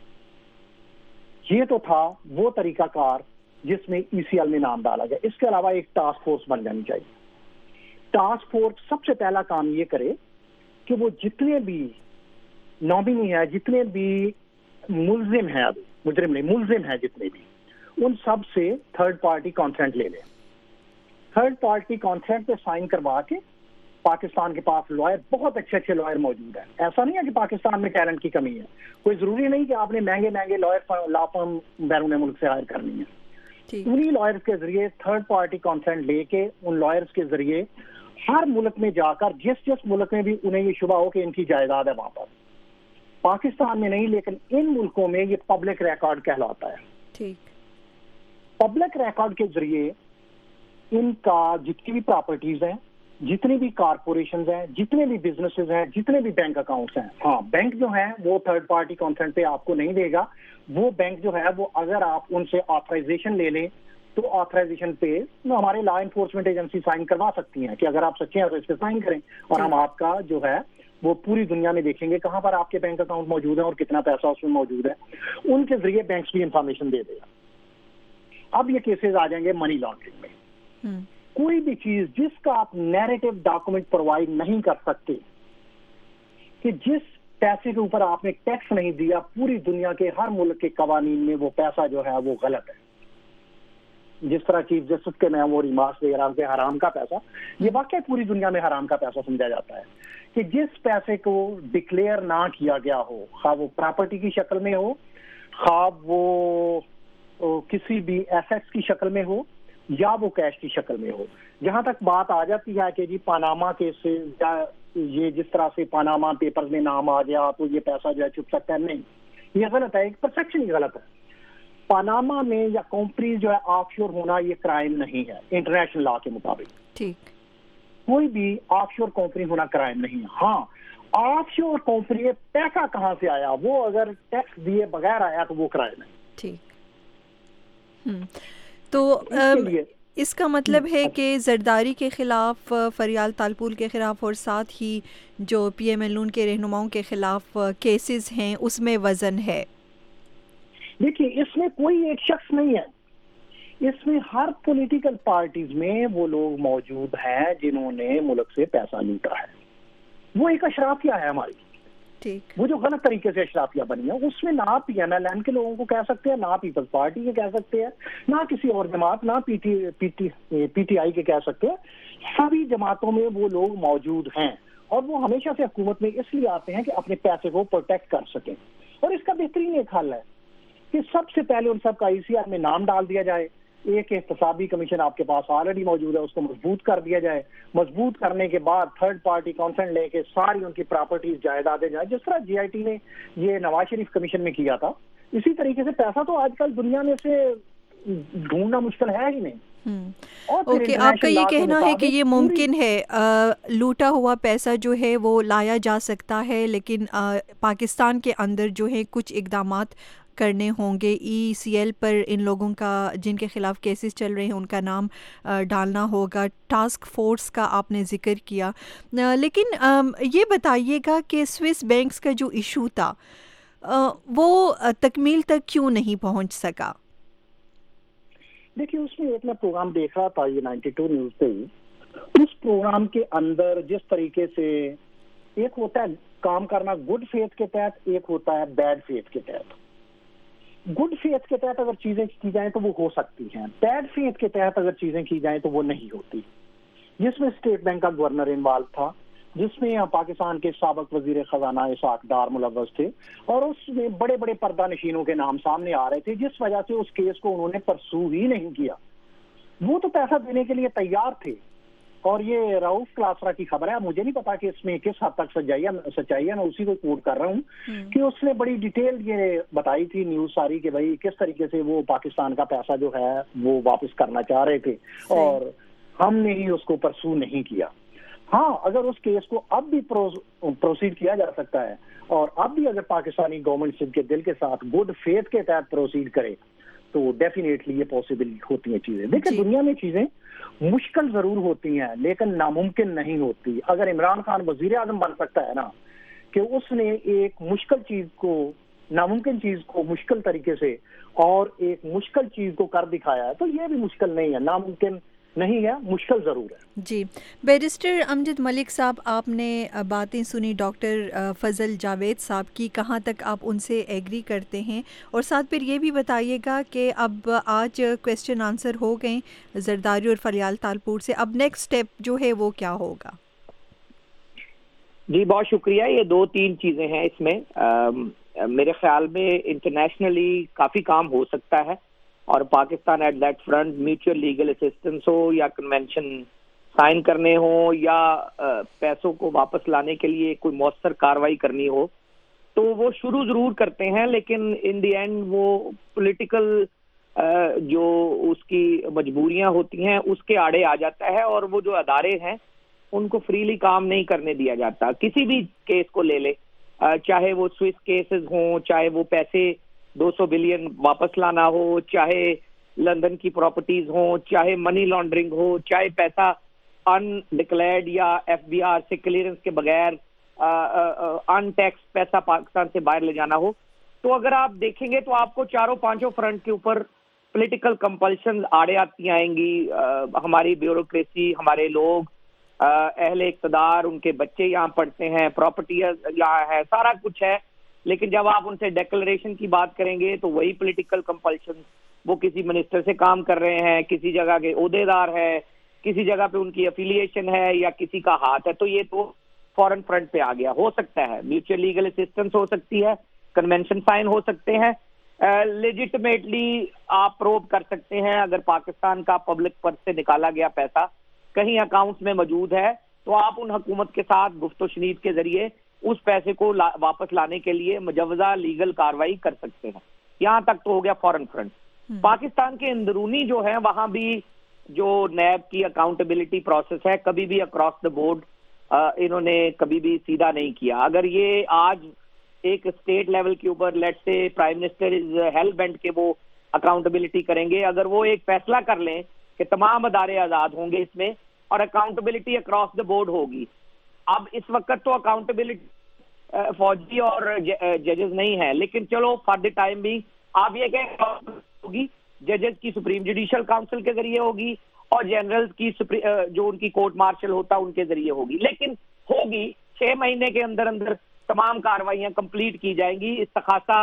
[SPEAKER 3] یہ تو تھا وہ طریقہ کار جس میں ای سی ایل میں نام ڈالا گیا. اس کے علاوہ ایک ٹاسک فورس بن جانی چاہیے. ٹاسک فورس سب سے پہلا کام یہ کرے کہ وہ جتنے بھی نامینی ہے, جتنے بھی ملزم ہیں, ابھی مجرم نہیں ملزم ہیں جتنے بھی, ان سب سے تھرڈ پارٹی کانسنٹ لے لیں. تھرڈ پارٹی کانسنٹ پہ سائن کروا کے پاکستان کے پاس لائر بہت اچھے اچھے لائر موجود ہیں. ایسا نہیں ہے کہ پاکستان میں ٹیلنٹ کی کمی ہے. کوئی ضروری نہیں کہ آپ نے مہنگے مہنگے لائر لا فرم بیرون ملک سے ہائر کرنی ہے. انہی لائرز کے ذریعے تھرڈ پارٹی کانسنٹ لے کے ان لائرز کے ذریعے ہر ملک میں جا کر جس جس ملک میں بھی انہیں یہ شبہ ہو کہ ان کی جائیداد ہے وہاں پر, پاکستان میں نہیں لیکن ان ملکوں میں یہ پبلک ریکارڈ کہلاتا ہے.
[SPEAKER 1] ٹھیک.
[SPEAKER 3] پبلک ریکارڈ کے ذریعے ان کا جتنی بھی پراپرٹیز ہیں, جتنی بھی کارپوریشنز ہیں, جتنے بھی بزنسز ہیں, جتنے بھی بینک اکاؤنٹس ہیں, ہاں بینک جو ہے وہ تھرڈ پارٹی کانسنٹ پہ آپ کو نہیں دے گا. وہ بینک جو ہے وہ اگر آپ ان سے آتھرائزیشن لے لیں تو آتھرائزیشن پہ ہمارے لا انفورسمنٹ ایجنسی سائن کروا سکتی ہیں کہ اگر آپ سچے ہیں تو اس پہ سائن کریں, اور ہم آپ کا جو ہے وہ پوری دنیا میں دیکھیں گے کہاں پر آپ کے بینک اکاؤنٹ موجود ہیں اور کتنا پیسہ اس میں موجود ہے. ان کے ذریعے بینکس بھی انفارمیشن دے دے گا. اب یہ کیسز آ جائیں گے منی لانڈرنگ میں. کوئی بھی چیز جس کا آپ نیریٹو ڈاکومنٹ پرووائڈ نہیں کر سکتے کہ جس پیسے کے اوپر آپ نے ٹیکس نہیں دیا, پوری دنیا کے ہر ملک کے قوانین میں وہ پیسہ جو ہے وہ غلط ہے. جس طرح چیف جسٹس کے میں وہ ریمارکس وغیرہ کے حرام کا پیسہ, یہ واقعی پوری دنیا میں حرام کا پیسہ سمجھا جاتا ہے کہ جس پیسے کو ڈکلیئر نہ کیا گیا ہو, خواہ وہ پراپرٹی کی شکل میں ہو, خواہ وہ کسی بھی ایسیٹس کی شکل میں ہو, یا وہ کیش کی شکل میں ہو. جہاں تک بات آ جاتی ہے کہ جی پاناما کے سے یہ جس طرح سے پاناما پیپرز میں نام آ گیا تو یہ پیسہ جو ہے چھپ سکتا ہے, نہیں, یہ غلط ہے. ایک پرسیپشن ہی غلط ہے. پاناما میں یا کمپنیز جو ہے آف شور ہونا یہ کرائم نہیں ہے انٹرنیشنل لا کے مطابق.
[SPEAKER 1] ٹھیک.
[SPEAKER 3] کوئی بھی آف شور کمپنی ہونا کرائم نہیں ہے. ہاں آف شور کمپنی پیسہ کہاں سے آیا, وہ اگر ٹیکس دیے بغیر آیا تو وہ کرائم ہے.
[SPEAKER 1] ٹھیک. تو اس کا مطلب ہے کہ زرداری کے خلاف, فریال تالپور کے خلاف اور ساتھ ہی جو پی ایم ایل نون کے رہنماؤں کے خلاف کیسز ہیں اس میں وزن ہے.
[SPEAKER 3] دیکھیے اس میں کوئی ایک شخص نہیں ہے, اس میں ہر پولیٹیکل پارٹیز میں وہ لوگ موجود ہیں جنہوں نے ملک سے پیسہ لوٹا ہے. وہ ایک اشرافیہ ہے ہماری,
[SPEAKER 1] ٹھیک,
[SPEAKER 3] وہ جو غلط طریقے سے اشرافیہ بنی ہے. اس میں نہ پی ایم ایل این کے لوگوں کو کہہ سکتے ہیں, نہ پیپلز پارٹی کے کہہ سکتے ہیں, نہ کسی اور جماعت, نہ P T P T P T I کے کہہ سکتے ہیں. سبھی جماعتوں میں وہ لوگ موجود ہیں اور وہ ہمیشہ سے حکومت میں اس لیے آتے ہیں کہ اپنے پیسے کو پروٹیکٹ کر سکیں. اور اس کا بہترین ایک حل ہے کہ سب سے پہلے ان سب کا ای سی آر میں نام ڈال دیا جائے. ایک احتسابی کمیشن آپ کے پاس آلریڈی موجود ہے, اس کو مضبوط کر دیا جائے. مضبوط کرنے کے بعد تھرڈ پارٹی کانسنٹ لے کے ساری ان کی پراپرٹیز جائیدادیں جائیں, جس طرح جی آئی ٹی نے یہ نواز شریف کمیشن میں کیا تھا. اسی طریقے سے پیسہ تو آج کل دنیا میں سے ڈھونڈنا مشکل ہے ہی نہیں.
[SPEAKER 1] اوکے, آپ کا یہ کہنا ہے کہ یہ ممکن ہے, لوٹا ہوا پیسہ جو ہے وہ لایا جا سکتا ہے, لیکن پاکستان کے اندر جو ہے کچھ اقدامات کرنے ہوں گے. ای سی ایل پر ان لوگوں کا جن کے خلاف کیسز چل رہے ہیں ان کا نام ڈالنا ہوگا. ٹاسک فورس کا آپ نے ذکر کیا, لیکن یہ بتائیے گا کہ سوئس بینکس کا جو ایشو تھا وہ تکمیل تک کیوں نہیں پہنچ سکا؟
[SPEAKER 3] دیکھیے اس میں ایک میں پروگرام دیکھ رہا تھا یہ نائنٹی ٹو نیوز پہ ہی. اس پروگرام کے اندر جس طریقے سے ایک ہوتا ہے کام کرنا گڈ فیتھ کے تحت, ایک ہوتا ہے بیڈ فیتھ کے تحت. گڈ فیتھ کے تحت اگر چیزیں کی جائیں تو وہ ہو سکتی ہیں, بیڈ فیتھ کے تحت اگر چیزیں کی جائیں تو وہ نہیں ہوتی. جس میں اسٹیٹ بینک کا گورنر انوالو تھا، جس میں پاکستان کے سابق وزیر خزانہ اسحاق ڈار ملوث تھے، اور اس میں بڑے بڑے پردہ نشینوں کے نام سامنے آ رہے تھے، جس وجہ سے اس کیس کو انہوں نے پرسو ہی نہیں کیا. وہ تو پیسہ دینے کے لیے تیار تھے. اور یہ رؤف کلاسرا کی خبر ہے، مجھے نہیں پتا کہ اس میں کس حد تک سچائی ہے سچائی ہے میں اسی کو کوٹ کر رہا ہوں کہ اس نے بڑی ڈیٹیل یہ بتائی تھی نیوز ساری کہ بھائی کس طریقے سے وہ پاکستان کا پیسہ جو ہے وہ واپس کرنا چاہ رہے تھے، اور ہم نے ہی اس کو پرسو نہیں کیا. ہاں، اگر اس کیس کو اب بھی پروسیڈ کیا جا سکتا ہے، اور اب بھی اگر پاکستانی گورنمنٹ سندھ کے دل کے ساتھ گڈ فیتھ کے تحت پروسیڈ کرے تو ڈیفینیٹلی یہ پاسبل ہوتی ہیں چیزیں. دیکھیں دنیا میں چیزیں مشکل ضرور ہوتی ہیں لیکن ناممکن نہیں ہوتی. اگر عمران خان وزیر اعظم بن سکتا ہے نا کہ اس نے ایک مشکل چیز کو، ناممکن چیز کو مشکل طریقے سے اور ایک مشکل چیز کو کر دکھایا ہے، تو یہ بھی مشکل نہیں ہے، ناممکن نہیں ہے، مشکل ضرور ہے.
[SPEAKER 1] جی بیرسٹر امجد ملک صاحب، آپ نے باتیں سنی ڈاکٹر فضل جاوید صاحب کی، کہاں تک آپ ان سے ایگری کرتے ہیں؟ اور ساتھ پھر یہ بھی بتائیے گا کہ اب آج کویسچن آنسر ہو گئے زرداری اور فریال تالپور سے، اب نیکسٹ سٹیپ جو ہے وہ کیا ہوگا؟
[SPEAKER 4] جی بہت شکریہ. یہ دو تین چیزیں ہیں اس میں. میرے خیال میں انٹرنیشنلی کافی کام ہو سکتا ہے، اور Pakistan at that front mutual legal assistance ہو یا کنونشن سائن کرنے ہوں یا پیسوں کو واپس لانے کے لیے کوئی مؤثر کاروائی کرنی ہو، تو وہ شروع ضرور کرتے ہیں، لیکن ان دی اینڈ وہ پولیٹیکل جو اس کی مجبوریاں ہوتی ہیں اس کے آڑے آ جاتا ہے، اور وہ جو ادارے ہیں ان کو فریلی کام نہیں کرنے دیا جاتا. کسی بھی کیس کو لے لے، چاہے وہ سوئس کیسز ہوں، چاہے وہ پیسے دو سو بلین واپس لانا ہو، چاہے لندن کی پراپرٹیز ہوں، چاہے منی لانڈرنگ ہو، چاہے پیسہ ان ڈکلیئرڈ یا ایف بی آر سے کلیئرنس کے بغیر ان ٹیکس پیسہ پاکستان سے باہر لے جانا ہو. تو اگر آپ دیکھیں گے تو آپ کو چاروں پانچوں فرنٹ کے اوپر پولیٹیکل کمپلشن آڑے آتی آئیں گی. ہماری بیوروکریسی، ہمارے لوگ، اہل اقتدار، ان کے بچے یہاں پڑھتے ہیں، پراپرٹی یہاں ہے، سارا کچھ ہے، لیکن جب آپ ان سے ڈیکلریشن کی بات کریں گے تو وہی پولیٹیکل کمپلشن، وہ کسی منسٹر سے کام کر رہے ہیں، کسی جگہ کے عہدے دار ہے، کسی جگہ پہ ان کی افیلیشن ہے یا کسی کا ہاتھ ہے، تو یہ تو فورن فرنٹ پہ آ گیا. ہو سکتا ہے میوچل لیگل اسسٹنس ہو سکتی ہے، کنونشن سائن ہو سکتے ہیں، لیجٹمیٹلی آپ پروب کر سکتے ہیں. اگر پاکستان کا پبلک پرس سے نکالا گیا پیسہ کہیں اکاؤنٹس میں موجود ہے تو آپ ان حکومت کے ساتھ گفت و شنید کے ذریعے اس پیسے کو لا واپس لانے کے لیے مجوزہ لیگل کاروائی کر سکتے ہیں. یہاں تک تو ہو گیا فورن فرنٹ. پاکستان کے اندرونی جو ہے وہاں بھی جو نیب کی اکاؤنٹیبلٹی پروسیس ہے کبھی بھی اکراس دا بورڈ انہوں نے کبھی بھی سیدھا نہیں کیا. اگر یہ آج ایک اسٹیٹ لیول کے اوپر لیٹ سے prime minister is hell bent کہ وہ اکاؤنٹیبلٹی کریں گے، اگر وہ ایک فیصلہ کر لیں کہ تمام ادارے آزاد ہوں گے اس میں اور اکاؤنٹیبلٹی اکراس دا بورڈ ہوگی. اب اس وقت تو اکاؤنٹیبلٹی فوجی اور ججز نہیں ہے، لیکن چلو فار دی ٹائم بھی آپ یہ کہ ہوگی ججز کی سپریم جوڈیشل کاؤنسل کے ذریعے ہوگی اور جنرلز کی جو ان کی کورٹ مارشل ہوتا ان کے ذریعے ہوگی، لیکن ہوگی. چھ مہینے کے اندر اندر تمام کاروائیاں کمپلیٹ کی جائیں گی. استخاصہ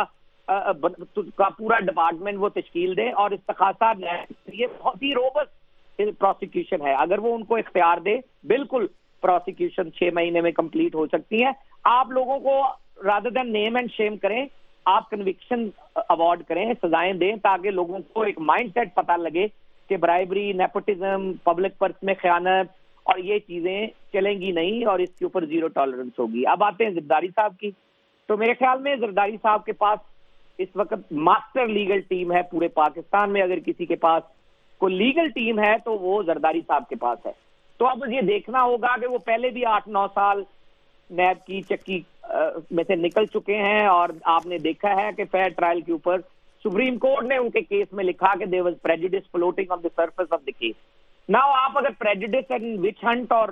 [SPEAKER 4] کا پورا ڈپارٹمنٹ وہ تشکیل دے اور استخاصہ یہ بہت ہی روبسٹ پروسیکیوشن ہے. اگر وہ ان کو اختیار دے بالکل پروسیکیوشن چھ مہینے میں کمپلیٹ ہو سکتی ہے. آپ لوگوں کو rather than name and shame کریں، آپ کنوکشن اوارڈ کریں، سزائیں دیں تاکہ لوگوں کو ایک مائنڈ سیٹ پتہ لگے کہ برائبری، نیپوٹزم، پبلک پرس میں خیانت اور یہ چیزیں چلیں گی نہیں اور اس کے اوپر زیرو ٹالرنس ہوگی. اب آتے ہیں زرداری صاحب کی. تو میرے خیال میں زرداری صاحب کے پاس اس وقت ماسٹر لیگل ٹیم ہے پورے پاکستان میں. اگر کسی کے پاس کوئی لیگل ٹیم ہے تو وہ زرداری صاحب کے پاس ہے. تو اب یہ دیکھنا ہوگا کہ وہ پہلے بھی آٹھ نو سال نیب کی چکی میں سے نکل چکے ہیں اور آپ نے دیکھا ہے کہ فیئر ٹرائل کے اوپر سپریم کورٹ نے ان کے کیس میں لکھا کہ there was prejudice floating on the surface of the case. Now آپ اگر prejudice and witch hunt اور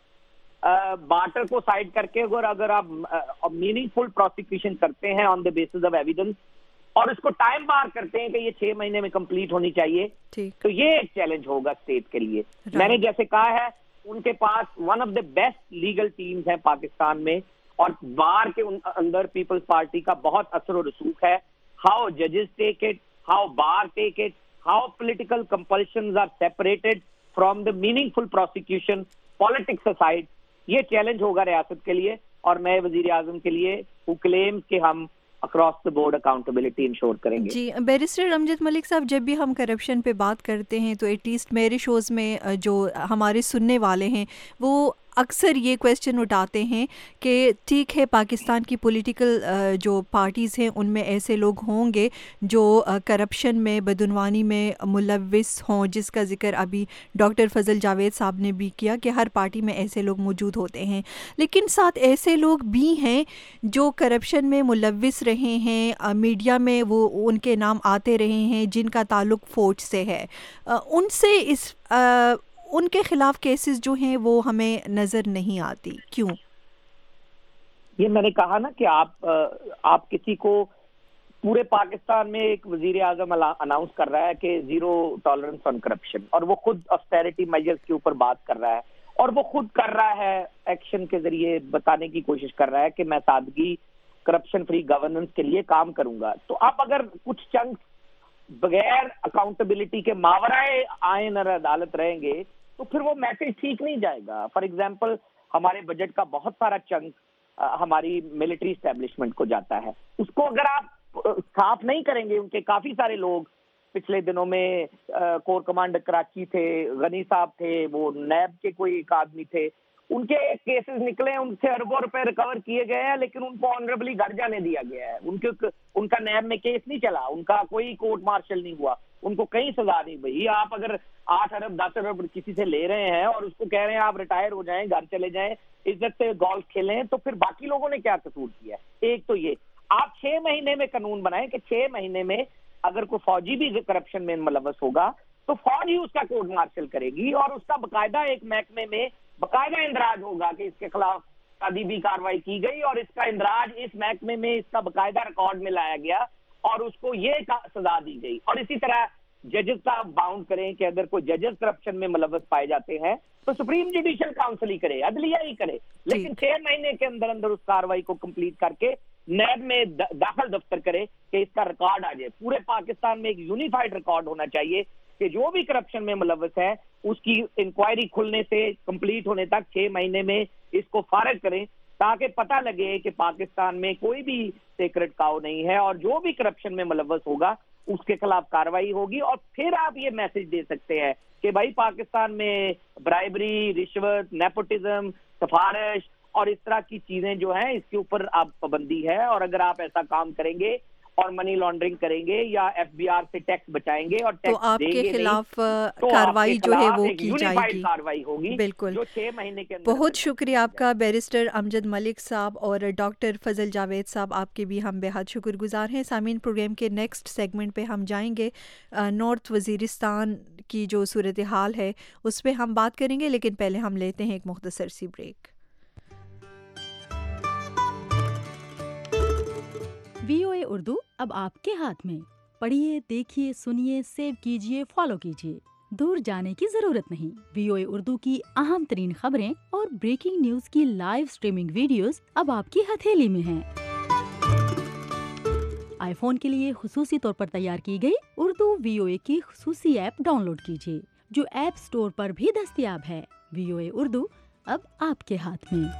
[SPEAKER 4] بارٹر کو سائڈ کر کے اگر اگر آپ میننگ فل پروسیکیوشن کرتے ہیں on the basis of evidence اور اس کو ٹائم بار کرتے ہیں کہ یہ چھ مہینے میں کمپلیٹ ہونی چاہیے، تو یہ ایک چیلنج ہوگا اسٹیٹ کے لیے. میں نے جیسے کہا ہے ان کے پاس one of the best legal teams ہیں پاکستان میں اور بار کے اندر پیپلز پارٹی کا بہت اثر و رسوخ ہے. ہاؤ ججز take it, how bar take it, how political compulsions are separated from the meaningful prosecution politics aside. یہ چیلنج ہوگا ریاست کے لیے اور نئے وزیر اعظم کے لیے who claims کہ ہم across the board accountability ensure کریں گے.
[SPEAKER 1] جی بیرسٹر امجد ملک صاحب، جب بھی ہم کرپشن پہ بات کرتے ہیں تو ایٹ لیسٹ میرے شوز میں جو ہمارے سننے والے ہیں وہ اکثر یہ کویسچن اٹھاتے ہیں کہ ٹھیک ہے پاکستان کی پولیٹیکل جو پارٹیز ہیں ان میں ایسے لوگ ہوں گے جو کرپشن میں بدعنوانی میں ملوث ہوں، جس کا ذکر ابھی ڈاکٹر فضل جاوید صاحب نے بھی کیا کہ ہر پارٹی میں ایسے لوگ موجود ہوتے ہیں، لیکن ساتھ ایسے لوگ بھی ہیں جو کرپشن میں ملوث رہے ہیں، میڈیا میں وہ ان کے نام آتے رہے ہیں جن کا تعلق فوج سے ہے. ان سے اس ان کے خلاف کیسز جو ہیں وہ ہمیں نظر نہیں آتی، کیوں؟
[SPEAKER 4] یہ میں نے کہا نا کہ آپ آپ کسی کو پورے پاکستان میں ایک وزیر اعظم اناؤنس کر رہا ہے کہ زیرو ٹالرنس آن کرپشن، اور وہ خود آسٹیرٹی میجرز کے اوپر بات کر رہا ہے، اور وہ خود کر رہا ہے ایکشن کے ذریعے بتانے کی کوشش کر رہا ہے کہ میں سادگی کرپشن فری گورننس کے لیے کام کروں گا. تو آپ اگر کچھ چنک بغیر اکاؤنٹیبلٹی کے ماورائے آئین اور عدالت رہیں گے تو پھر وہ میسج ٹھیک نہیں جائے گا. فار ایگزامپل ہمارے بجٹ کا بہت سارا چنک ہماری ملٹری اسٹیبلشمنٹ کو جاتا ہے، اس کو اگر آپ صاف نہیں کریں گے، ان کے کافی سارے لوگ پچھلے دنوں میں کور کمانڈر کراچی تھے، غنی صاحب تھے، وہ نیب کے کوئی ایک آدمی تھے، ان کے کیسز نکلے، ان سے اربوں روپے ریکور کیے گئے ہیں، لیکن ان کو آنریبلی گھر جانے دیا گیا ہے. ان کے ان کا نیب میں کیس نہیں چلا، ان کا کوئی کورٹ مارشل نہیں ہوا، ان کو کہیں سزا نہیں ہوئی. آپ اگر آٹھ ارب دس ارب کسی سے لے رہے ہیں اور اس کو کہہ رہے ہیں آپ ریٹائر ہو جائیں، گھر چلے جائیں، عزت سے گولف کھیلیں، تو پھر باقی لوگوں نے کیا قصور کیا ہے؟ ایک تو یہ آپ چھ مہینے میں قانون بنائیں کہ چھ مہینے میں اگر کوئی فوجی بھی کرپشن میں ملوث ہوگا تو فوج ہی اس کا کورٹ مارشل کرے گی، اور اس کا باقاعدہ ایک محکمے میں باقاعدہ اندراج ہوگا کہ اس کے خلاف تادیبی کاروائی کی گئی، اور اس کا اندراج اس محکمے میں اس کا باقاعدہ ریکارڈ میں لایا گیا اور اس کو یہ سزا دی گئی. اور اسی طرح ججز کا باؤنڈ کریں کہ اگر کوئی ججز کرپشن میں ملوث پائے جاتے ہیں تو سپریم جوڈیشل کاؤنسل ہی کرے، عدلیہ ہی کرے، لیکن چھ مہینے کے اندر اندر اس کاروائی کو کمپلیٹ کر کے نیب میں داخل دفتر کرے کہ اس کا ریکارڈ آ جائے. پورے پاکستان میں ایک یونیفائڈ ریکارڈ ہونا چاہیے کہ جو بھی کرپشن میں ملوث ہے اس کی انکوائری کھلنے سے کمپلیٹ ہونے تک چھ مہینے میں اس کو فارغ کریں، تاکہ پتہ لگے کہ پاکستان میں کوئی بھی سیکرٹ کاؤ نہیں ہے، اور جو بھی کرپشن میں ملوث ہوگا اس کے خلاف کاروائی ہوگی. اور پھر آپ یہ میسج دے سکتے ہیں کہ بھائی پاکستان میں برائبری، رشوت، نیپوٹزم، سفارش اور اس طرح کی چیزیں جو ہیں اس کے اوپر آپ پابندی ہے، اور اگر آپ ایسا کام کریں گے اور منی لانڈرنگ کریں گے یا ایف بی آر سے ٹیکس بچائیں گے اور
[SPEAKER 1] تو آپ کے خلاف کاروائی جو ہے وہ کی جائے گی.
[SPEAKER 4] کاروائی ہوگی
[SPEAKER 1] بالکل.
[SPEAKER 4] جو چھ مہینے کے اندر.
[SPEAKER 1] بہت شکریہ آپ کا بیرسٹر امجد ملک صاحب اور ڈاکٹر فضل جاوید صاحب، آپ کے بھی ہم بے حد شکر گزار ہیں. سامعین، پروگرام کے نیکسٹ سیگمنٹ پہ ہم جائیں گے، نارتھ وزیرستان کی جو صورتحال ہے اس پہ ہم بات کریں گے، لیکن پہلے ہم لیتے ہیں ایک مختصر سی بریک.
[SPEAKER 5] وی او اے اردو اب آپ کے ہاتھ میں. پڑھیے، دیکھیے، سنیے، سیو کیجیے، فالو کیجیے. دور جانے کی ضرورت نہیں. وی او اے اردو کی اہم ترین خبریں اور بریکنگ نیوز کی لائیو سٹریمنگ ویڈیوز اب آپ کی ہتھیلی میں ہیں. آئی فون کے لیے خصوصی طور پر تیار کی گئی اردو وی او اے کی خصوصی ایپ ڈاؤن لوڈ کیجیے، جو ایپ سٹور پر بھی دستیاب ہے. وی او اے اردو اب آپ کے ہاتھ میں.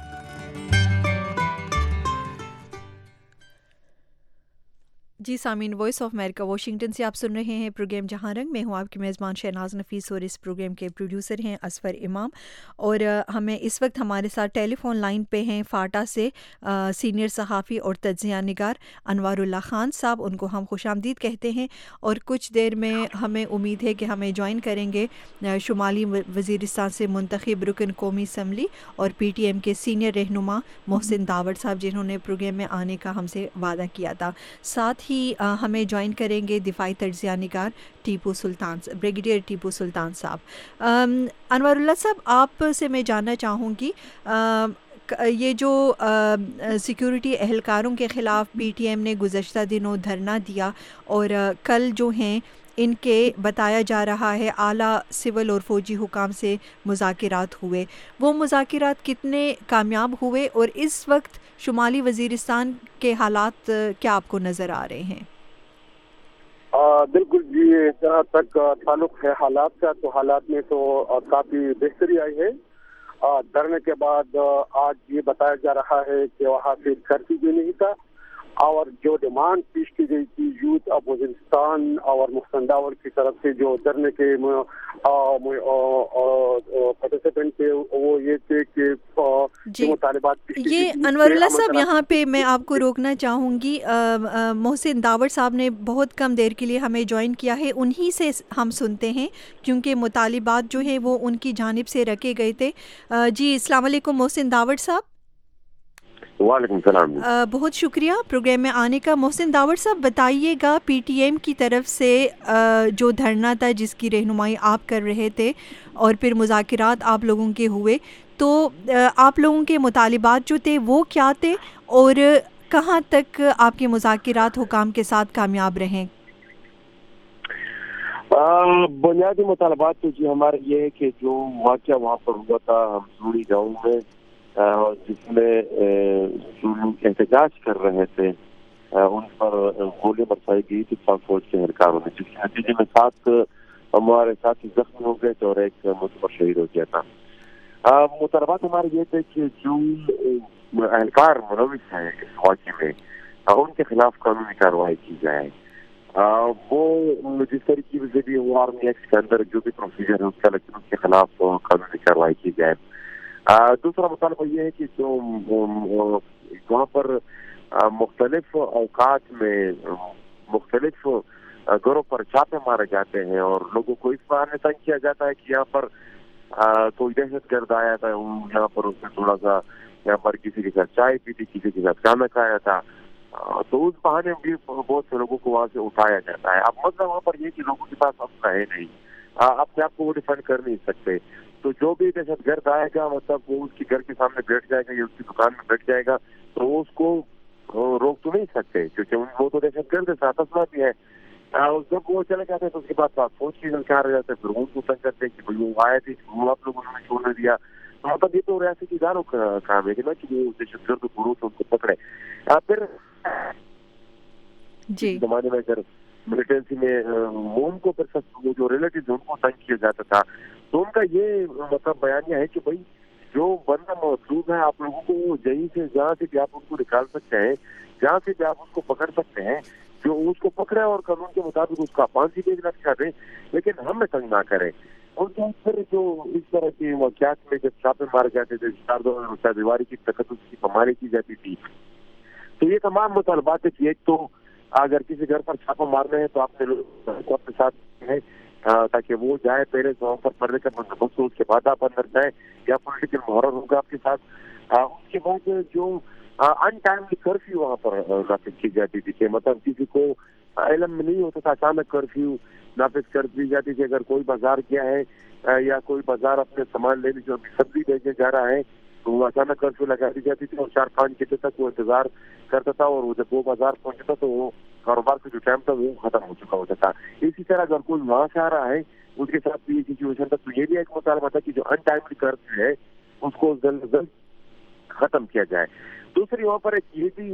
[SPEAKER 1] جی سامعین، وائس آف امریکہ واشنگٹن سے آپ سن رہے ہیں پروگرام جہاں رنگ. میں ہوں آپ کی میزبان شہناز نفیس اور اس پروگرام کے پروڈیوسر ہیں اسفر امام. اور ہمیں اس وقت ہمارے ساتھ ٹیلی فون لائن پہ ہیں فاٹا سے سینئر صحافی اور تجزیہ نگار انوار اللہ خان صاحب. ان کو ہم خوش آمدید کہتے ہیں، اور کچھ دیر میں ہمیں امید ہے کہ ہمیں جوائن کریں گے شمالی وزیرستان سے منتخب رکن قومی اسمبلی اور پی ٹی ایم کے سینئر رہنما محسن داوڑ صاحب، جنہوں نے پروگرام میں آنے کا ہم سے وعدہ کیا تھا. ساتھ ہی ہمیں جوائن کریں گے دفاعی تجزیہ نگار ٹیپو سلطان بریگیڈیئر ٹیپو سلطان صاحب. انوار اللہ صاحب، آپ سے میں جاننا چاہوں گی، یہ جو سیکیورٹی اہلکاروں کے خلاف پی ٹی ایم نے گزشتہ دنوں دھرنا دیا اور کل جو ہیں ان کے بتایا جا رہا ہے اعلیٰ سول اور فوجی حکام سے مذاکرات ہوئے، وہ مذاکرات کتنے کامیاب ہوئے اور اس وقت شمالی وزیرستان کے حالات کیا آپ کو نظر آ رہے ہیں؟
[SPEAKER 2] بالکل جی، جہاں تک تعلق ہے حالات کا تو حالات میں تو کافی بہتری آئی ہے. دھرنے کے بعد آج یہ بتایا جا رہا ہے کہ وہاں پہ کرفیو بھی نہیں تھا اور جو ڈیمانڈ پیش کی گئی تھی یوتھ آف وزیرستان اور محسن ڈاور کی طرف سے جو دھرنے کے پارٹیسپینٹ تھے وہ یہ تھے کہ
[SPEAKER 1] جی
[SPEAKER 2] مطالبات
[SPEAKER 1] یہ انور اللہ صاحب یہاں پہ میں آپ کو روکنا چاہوں گی. محسن ڈاور صاحب نے بہت کم دیر کے لیے ہمیں جوائن کیا ہے, انہی سے ہم سنتے ہیں کیونکہ مطالبات جو ہیں وہ ان کی جانب سے رکھے گئے تھے. جی السلام علیکم محسن ڈاور صاحب.
[SPEAKER 6] وعلیکم السلام.
[SPEAKER 1] بہت شکریہ پروگرام میں آنے کا. محسن ڈاور صاحب بتائیے گا پی ٹی ایم کی طرف سے جو دھرنا تھا جس کی رہنمائی آپ کر رہے تھے اور پھر مذاکرات آپ لوگوں کے ہوئے, تو آپ لوگوں کے مطالبات جو تھے وہ کیا تھے اور کہاں تک آپ کے مذاکرات حکام کے ساتھ کامیاب رہیں؟
[SPEAKER 6] بنیادی مطالبات تو جی ہمارے یہ ہے کہ جو واقعہ وہاں پر ہوا تھا ہم سوری گاؤں میں جس میں جو لوگ احتجاج کر رہے تھے ان پر گولی برسائی گئی تھی پاک فوج کے اہلکاروں نے, جس کے نتیجے میں سات ہمارے ساتھی زخمی ہو گئے تھے اور ایک متبر شہید ہو گیا تھا. مطالبات ہمارے یہ تھے کہ جو اہلکار ملوث ہیں اس واقعے میں ان کے خلاف قانونی کارروائی کی جائے. وہ جس طریقے سے بھی وہ آرمی ایکٹ کے اندر جو بھی پروسیجر ہے اس کا لیکن اس کے خلاف قانونی کارروائی کی جائے. دوسرا مطالبہ یہ ہے کہ جو وہاں پر مختلف اوقات میں مختلف گھروں پر چھاپے مارے جاتے ہیں اور لوگوں کو اس بہانے تنگ کیا جاتا ہے کہ یہاں پر کوئی دہشت گرد آیا تھا, یہاں پر اس نے تھوڑا سا یہاں پر کسی کے ساتھ چائے پی تھی, کسی کے ساتھ کھانا کھایا تھا, تو اس بہانے بھی بہت سے لوگوں کو وہاں سے اٹھایا جاتا ہے. اب مطلب وہاں پر یہ کہ لوگوں کے پاس اپنا ہے نہیں, اپنے آپ کو وہ ڈیفینڈ کر نہیں سکتے, تو جو بھی دہشت گرد آئے گا مطلب وہ اس کے گھر کے سامنے بیٹھ جائے گا یا اس کی دکان میں بیٹھ جائے گا تو وہ اس کو روک تو نہیں سکتے کیونکہ وہ تو دہشت گرد ساتھ اسلحہ بھی ہے. جب وہ چلے جاتے ہیں تو اس کے بعد پاک فوج کی کہا جاتا ہے, پھر وہ تنگ کرتے ہیں کہ وہ آئے تھے وہ آپ لوگوں نے چھوڑنے دیا. مطلب یہ تو ریاستی اداروں کا کام ہے کہ نا کہ وہ دہشت گرد گروہ سے ان کو پکڑے. پھر
[SPEAKER 1] جی
[SPEAKER 6] زمانے میں اگر ملیٹنسی میں وہ ان کو پھر وہ جو ریلیٹیوز ان کو تنگ کیا جاتا تھا تو ان کا یہ مطلب بیانیہ ہے کہ بھائی جو بندہ موجود ہے آپ لوگوں کو یہیں سے جہاں سے بھی آپ ان کو نکال سکتے ہیں, جہاں سے بھی آپ اس کو پکڑ سکتے ہیں, جو اس کو پکڑے اور قانون کے مطابق اس کا پانسی دینا دکھا دیں لیکن ہمیں تنگ نہ کریں. اور پھر جو اس طرح کے واقعات میں جب چھاپے مارے جاتے تھے چار دیواری کی تقدس کی پامالی کی جاتی تھی تو یہ تمام مطالبات ہے کہ ایک تو اگر کسی گھر پر چھاپا مارنا ہے تو آپ نے لوگ کو اپنے ساتھ ہے تاکہ وہ جائے پہلے وہاں پر پڑھنے کا بندوبست ہو, اس کے بعد آپ اندر جائیں یا پولیٹیکل محرر ہوگا آپ کے ساتھ. اس کے بعد جو ان ٹائملی کرفیو وہاں پر نافذ کی جاتی تھی کہ مطلب کسی کو علم نہیں ہوتا تھا, اچانک کرفیو نافذ کر دی جاتی تھی. اگر کوئی بازار گیا ہے یا کوئی بازار اپنے سامان لینے جو سبزی بیچنے جا رہا ہے تو وہ اچانک کرفیو لگا دی جاتی تھی اور چار پانچ گھنٹے تک وہ انتظار کرتا تھا اور جب وہ بازار پہنچتا تو وہ کاروبار کا جو ٹائم تھا وہ ختم ہو چکا ہوتا تھا. اسی طرح اگر کوئی وہاں سے آ رہا ہے اس کے ساتھ بھی یہ سچویشن تھا تو یہ بھی ایک مطالبہ تھا کہ جو ان ٹائملی کرفیو ہے اس کو جلد از جلد ختم کیا جائے. دوسری وہاں پر ایک یہ بھی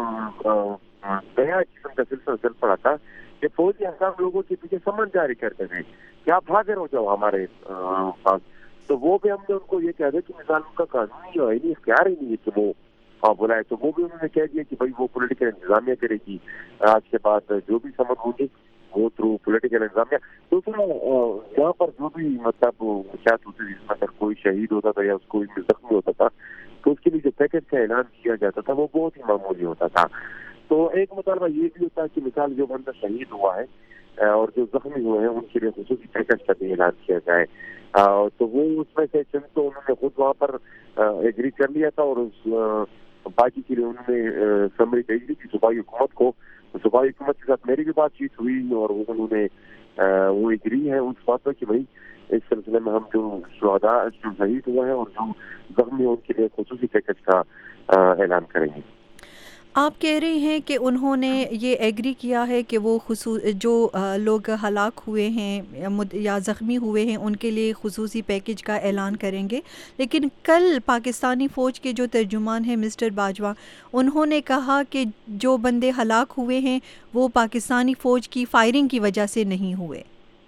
[SPEAKER 6] نیا قسم کا سلسلہ چل پڑا تھا کہ فوجی حکام لوگوں کے پیچھے سمن جاری کرتے تھے کہ آپ حاضر ہو جاؤ ہمارے پاس, تو وہ بھی ہم نے ان کو یہ کہہ دیا کہ مثال ان کا قانونی جو ہے نہیں اختیار ہی نہیں ہے کہ وہ بلائے, تو وہ بھی انہوں نے کہہ دیا کہ بھائی وہ پولیٹیکل انتظامیہ کرے گی. آج کے بعد جو بھی سمن ہوں گے وہ تھرو پولیٹیکل انتظامیہ. دوسرا یہاں پر جو بھی مطلب کیا ہوتی جس میں اگر کوئی شہید ہوتا تھا یا اس کو زخمی ہوتا تھا تو اس کے لیے جو پیکج کا اعلان کیا جاتا تھا وہ بہت ہی معمولی ہوتا تھا. تو ایک مطالبہ یہ بھی ہوتا ہے کہ مثال جو بندہ شہید ہوا ہے اور جو زخمی ہوئے ہیں ان کے لیے خصوصی پیکج کا بھی اعلان کیا جائے. تو وہ اس میں سے چند تو انہوں نے خود وہاں پر ایگری کر لیا تھا اور اس باقی کے لیے انہوں نے سمری کہی تھی کہ صوبائی حکومت کو صوبائی حکومت کے ساتھ میری بھی بات چیت ہوئی اور انہوں نے وہ ایگری ہے اس بات پر کہ بھائی اس سلسلے میں ہم جو شہداء جو شہید ہوئے ہیں اور جو زخمی ہیں ان کے لیے خصوصی پیکج کا اعلان کریں گے.
[SPEAKER 1] آپ کہہ رہے ہیں کہ انہوں نے یہ ایگری کیا ہے کہ وہ خصوص جو لوگ ہلاک ہوئے ہیں یا زخمی ہوئے ہیں ان کے لیے خصوصی پیکیج کا اعلان کریں گے، لیکن کل پاکستانی فوج کے جو ترجمان ہیں مسٹر باجوہ، انہوں نے کہا کہ جو بندے ہلاک ہوئے ہیں وہ پاکستانی فوج کی فائرنگ کی وجہ سے نہیں ہوئے۔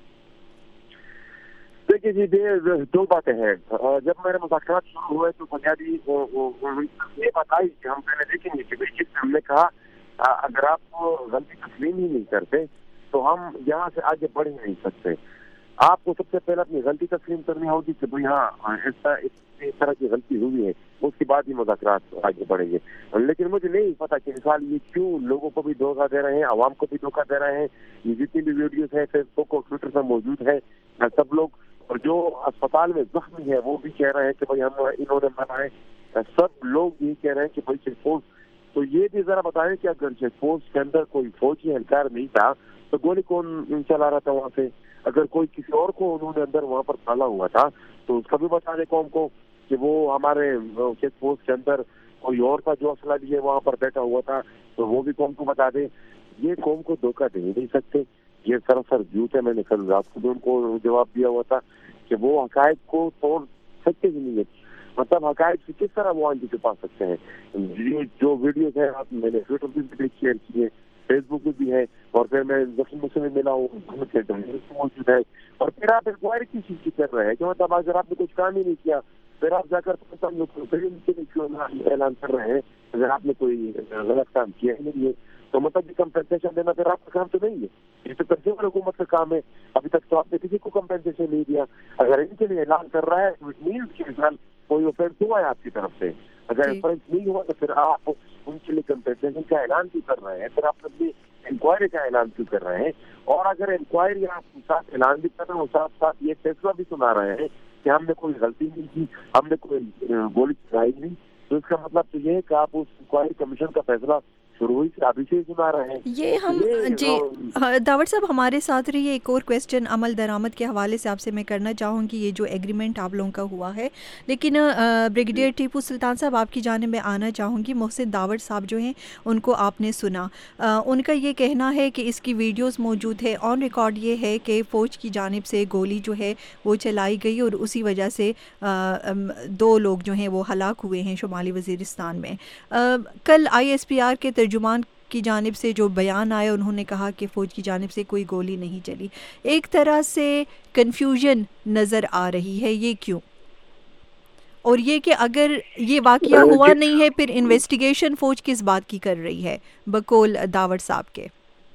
[SPEAKER 6] دیکھیے جی دو باتیں ہیں. جب میرے مذاکرات شروع ہوئے تو بنیادی یہ بتائی کہ ہم پہلے دیکھیں گے کہ جس سے ہم نے کہا اگر آپ غلطی تسلیم ہی نہیں کرتے تو ہم یہاں سے آگے بڑھ ہی نہیں سکتے. آپ کو سب سے پہلے اپنی غلطی تسلیم کرنی ہوگی کہ بھائی ہاں اس طرح کی غلطی ہوئی ہے، اس کے بعد ہی مذاکرات آگے بڑھیں گے. لیکن مجھے نہیں پتا کہ مثال یہ کیوں لوگوں کو بھی دھوکہ دے رہے ہیں، عوام کو بھی دھوکہ دے رہے ہیں. یہ جتنی بھی ویڈیوز ہیں فیس بک اور ٹویٹر پر موجود ہے، سب لوگ اور جو اسپتال میں زخمی ہے وہ بھی کہہ رہے ہیں کہ بھائی ہم انہوں نے مارا ہے. سب لوگ یہ کہہ رہے ہیں کہ بھائی چیک پوسٹ. تو یہ بھی ذرا بتائیں کہ اگر چیک پوسٹ کے اندر کوئی فوجی اہلکار نہیں تھا تو گولی کون چلا رہا تھا وہاں سے؟ اگر کوئی کسی اور کو انہوں نے اندر وہاں پر ڈالا ہوا تھا تو اس کا بھی بتا دے قوم کو کہ وہ ہمارے چیک پوسٹ کے اندر کوئی اور تھا جو اسلحہ لیے وہاں پر بیٹھا ہوا تھا تو وہ بھی قوم کو بتا دے. یہ قوم کو دھوکہ دے نہیں سکتے، یہ سراسر جھوٹ ہے. میں نے کل رات کو بھی ان کو جواب دیا ہوا تھا کہ وہ حقائق کو توڑ سکتے ہی نہیں ہے. مطلب حقائق سے کس طرح وہ آنکھ چھپا سکتے ہیں؟ جو ویڈیوز ہیں آپ میں نے ٹویٹر پہ بھی شیئر کی ہے، فیس بک پہ بھی ہے، اور پھر میں زخمی سے بھی ملا ہوں موجود ہے. اور پھر آپ انکوائری کس چیز کی کر رہے ہیں کہ مطلب اگر آپ نے کچھ کام ہی نہیں کیا پھر آپ جا کر اعلان کر رہے ہیں اگر آپ نے کوئی غلط کام کیا ہی نہیں ہے تو مطلب کمپنسیشن دینا پھر آپ کا کام تو نہیں ہے. یہ تو کنزیومر حکومت کا کام ہے. ابھی تک تو آپ نے کسی کو کمپنسیشن نہیں دیا. اگر ان کے لیے اعلان کر رہا ہے تو کوئی اوفینس ہوا ہے آپ کی طرف سے. اگر اوفینس نہیں ہوا تو پھر آپ ان کے لیے کمپنسیشن کا اعلان کیوں کر رہے ہیں؟ پھر آپ اپنی انکوائری کا اعلان کیوں کر رہے ہیں؟ اور اگر انکوائری آپ ساتھ اعلان بھی کر رہے ہیں اور ساتھ ساتھ یہ فیصلہ بھی سنا رہے ہیں کہ ہم نے کوئی غلطی نہیں کی، ہم نے کوئی گولی چلائی نہیں، تو اس کا مطلب تو یہ ہے کہ آپ اس انکوائری کمیشن کا فیصلہ شروع سے ابھی سے سنا رہے ہیں.
[SPEAKER 1] یہ ہم جی داور صاحب ہمارے ساتھ رہیے. ایک اور کویسچن عمل درآمد کے حوالے سے آپ سے میں کرنا چاہوں گی. یہ جو ایگریمنٹ آپ لوگوں کا ہوا ہے، لیکن بریگیڈیئر ٹیپو سلطان صاحب آپ کی جانب میں آنا چاہوں گی. محسن داور صاحب جو ہیں ان کو آپ نے سنا، ان کا یہ کہنا ہے کہ اس کی ویڈیوز موجود ہے، آن ریکارڈ یہ ہے کہ فوج کی جانب سے گولی جو ہے وہ چلائی گئی اور اسی وجہ سے دو لوگ جو ہیں وہ ہلاک ہوئے ہیں شمالی وزیرستان میں. کل آئی ایس پی آر کے ترجمان کی جانب سے جو بیان آیا انہوں نے کہا کہ فوج کی جانب سے کوئی گولی نہیں چلی. ایک طرح سے کنفیوژن نظر آ رہی ہے، یہ کیوں؟ اور یہ کہ اگر یہ واقعہ ہوا نہیں ہے پھر انویسٹیگیشن فوج کس بات کی کر رہی ہے بقول داور صاحب کے؟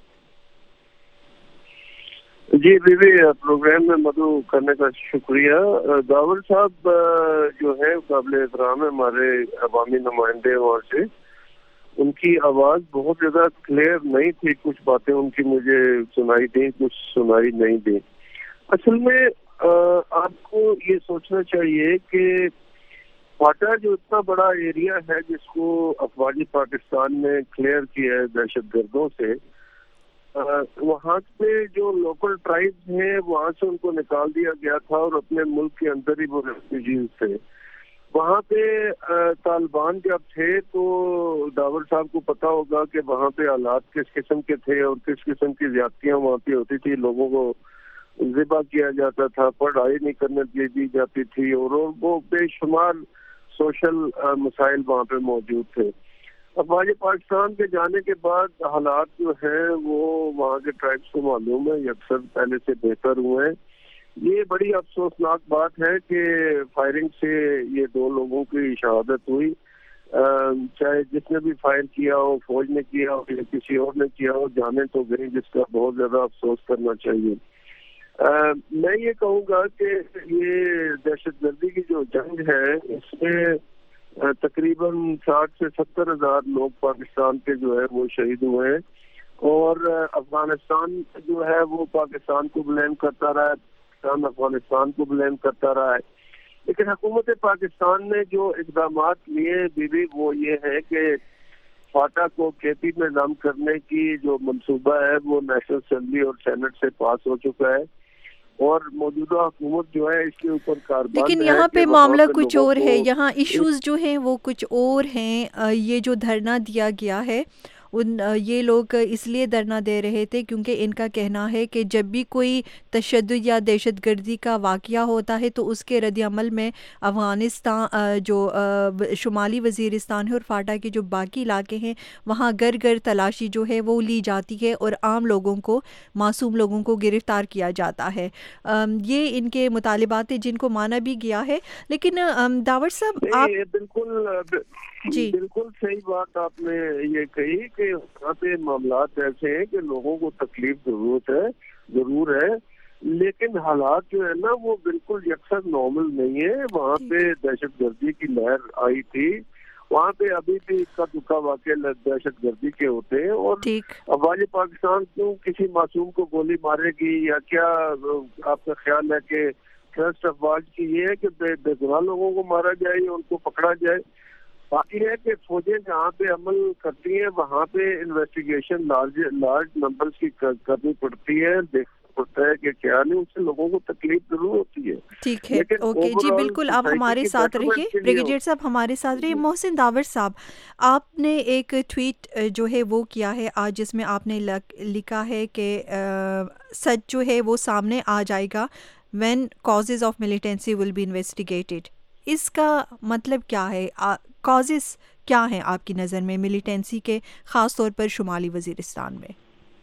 [SPEAKER 2] جی بی بی پروگرام میں مدعو کرنے کا شکریہ. داور صاحب جو ہے قابل احترام ہے ہمارے عوامی نمائندے اور سے. ان کی آواز بہت زیادہ کلیئر نہیں تھی، کچھ باتیں ان کی مجھے سنائی دیں کچھ سنائی نہیں دیں. اصل میں آپ کو یہ سوچنا چاہیے کہ فاٹا جو اتنا بڑا ایریا ہے جس کو افواج پاکستان نے کلیئر کیا ہے دہشت گردوں سے، وہاں پہ جو لوکل ٹرائبز ہیں وہاں سے ان کو نکال دیا گیا تھا اور اپنے ملک کے اندر ہی وہ ریفیوجیز تھے. وہاں پہ طالبان جب تھے تو داور صاحب کو پتا ہوگا کہ وہاں پہ حالات کس قسم کے تھے اور کس قسم کی زیادتیاں وہاں پہ ہوتی تھی. لوگوں کو ذبح کیا جاتا تھا، پڑھائی نہیں کرنے دی جاتی تھی، اور وہ بے شمار سوشل مسائل وہاں پہ موجود تھے. افواج پاکستان کے جانے کے بعد حالات جو ہیں وہ وہاں کے ٹرائبس کو معلوم ہے اکثر پہلے سے بہتر ہوئے ہیں. یہ بڑی افسوسناک بات ہے کہ فائرنگ سے یہ دو لوگوں کی شہادت ہوئی. چاہے جس نے بھی فائر کیا ہو، فوج نے کیا ہو یا کسی اور نے کیا ہو، جانے تو گئی جس کا بہت زیادہ افسوس کرنا چاہیے. میں یہ کہوں گا کہ یہ دہشت گردی کی جو جنگ ہے اس میں تقریباً ساٹھ سے ستر ہزار لوگ پاکستان کے جو ہے وہ شہید ہوئے ہیں، اور افغانستان جو ہے وہ پاکستان کو بلیم کرتا رہا ہے، پاکستان افغانستان کو بلیم کرتا رہا ہے. لیکن حکومت پاکستان نے جو اقدامات لیے بی بی وہ یہ ہے کہ فاٹا کو کے پی میں ضم کرنے کی جو منصوبہ ہے وہ نیشنل اسمبلی اور سینٹ سے پاس ہو چکا ہے.
[SPEAKER 6] اور موجودہ حکومت جو ہے اس کے اوپر کاربند ہے.
[SPEAKER 1] لیکن یہاں پہ معاملہ کچھ اور ہے, یہاں ایشوز جو ہیں وہ کچھ اور ہیں. یہ جو دھرنا دیا گیا ہے ان یہ لوگ اس لیے دھرنا دے رہے تھے کیونکہ ان کا کہنا ہے کہ جب بھی کوئی تشدد یا دہشت گردی کا واقعہ ہوتا ہے تو اس کے رد عمل میں افغانستان جو شمالی وزیرستان ہے اور فاٹا کے جو باقی علاقے ہیں وہاں گر گر تلاشی جو ہے وہ لی جاتی ہے اور عام لوگوں کو, معصوم لوگوں کو گرفتار کیا جاتا ہے. یہ ان کے مطالبات ہیں جن کو مانا بھی گیا ہے. لیکن داور صاحب آپ
[SPEAKER 6] بالکل جی بالکل صحیح بات آپ نے یہ کہی کہ وہاں پہ معاملات ایسے ہیں کہ لوگوں کو تکلیف ضرورت ہے ضرور ہے, لیکن حالات جو ہے نا وہ بالکل یکساں نارمل نہیں ہے. وہاں پہ دہشت گردی کی لہر آئی تھی, وہاں پہ ابھی بھی اکا دکا واقع دہشت گردی کے ہوتے ہیں, اور افواج پاکستان کیوں کسی معصوم کو گولی مارے گی یا کیا آپ کا خیال ہے کہ فرسٹ افواج کی یہ ہے کہ بے گناہ لوگوں کو مارا جائے یا ان کو پکڑا جائے. باقی ہے کہ فوجیں جہاں پہ عمل کرتی ہیں وہاں پہ انویسٹیگیشن لارج لارج نمبرز کی کرنی پڑتی ہے, دیکھنا پڑتا ہے کہ کیا نہیں, اس سے لوگوں کو تکلیف ضرور ہوتی ہے.
[SPEAKER 1] ٹھیک ہے, اوکے جی بالکل, آپ ہمارے ساتھ رہیے, بریگیڈیئر صاحب ہمارے ساتھ رہیے. محسن داور صاحب, آپ نے ایک ٹویٹ جو ہے وہ کیا ہے آج جس میں آپ نے لکھا ہے کہ سچ جو ہے وہ سامنے آ جائے گا when causes of militancy will be investigated. اس کا مطلب کیا ہے؟ کازز کیا ہیں آپ کی نظر میں ملیٹنسی کے, خاص طور پر شمالی وزیرستان میں؟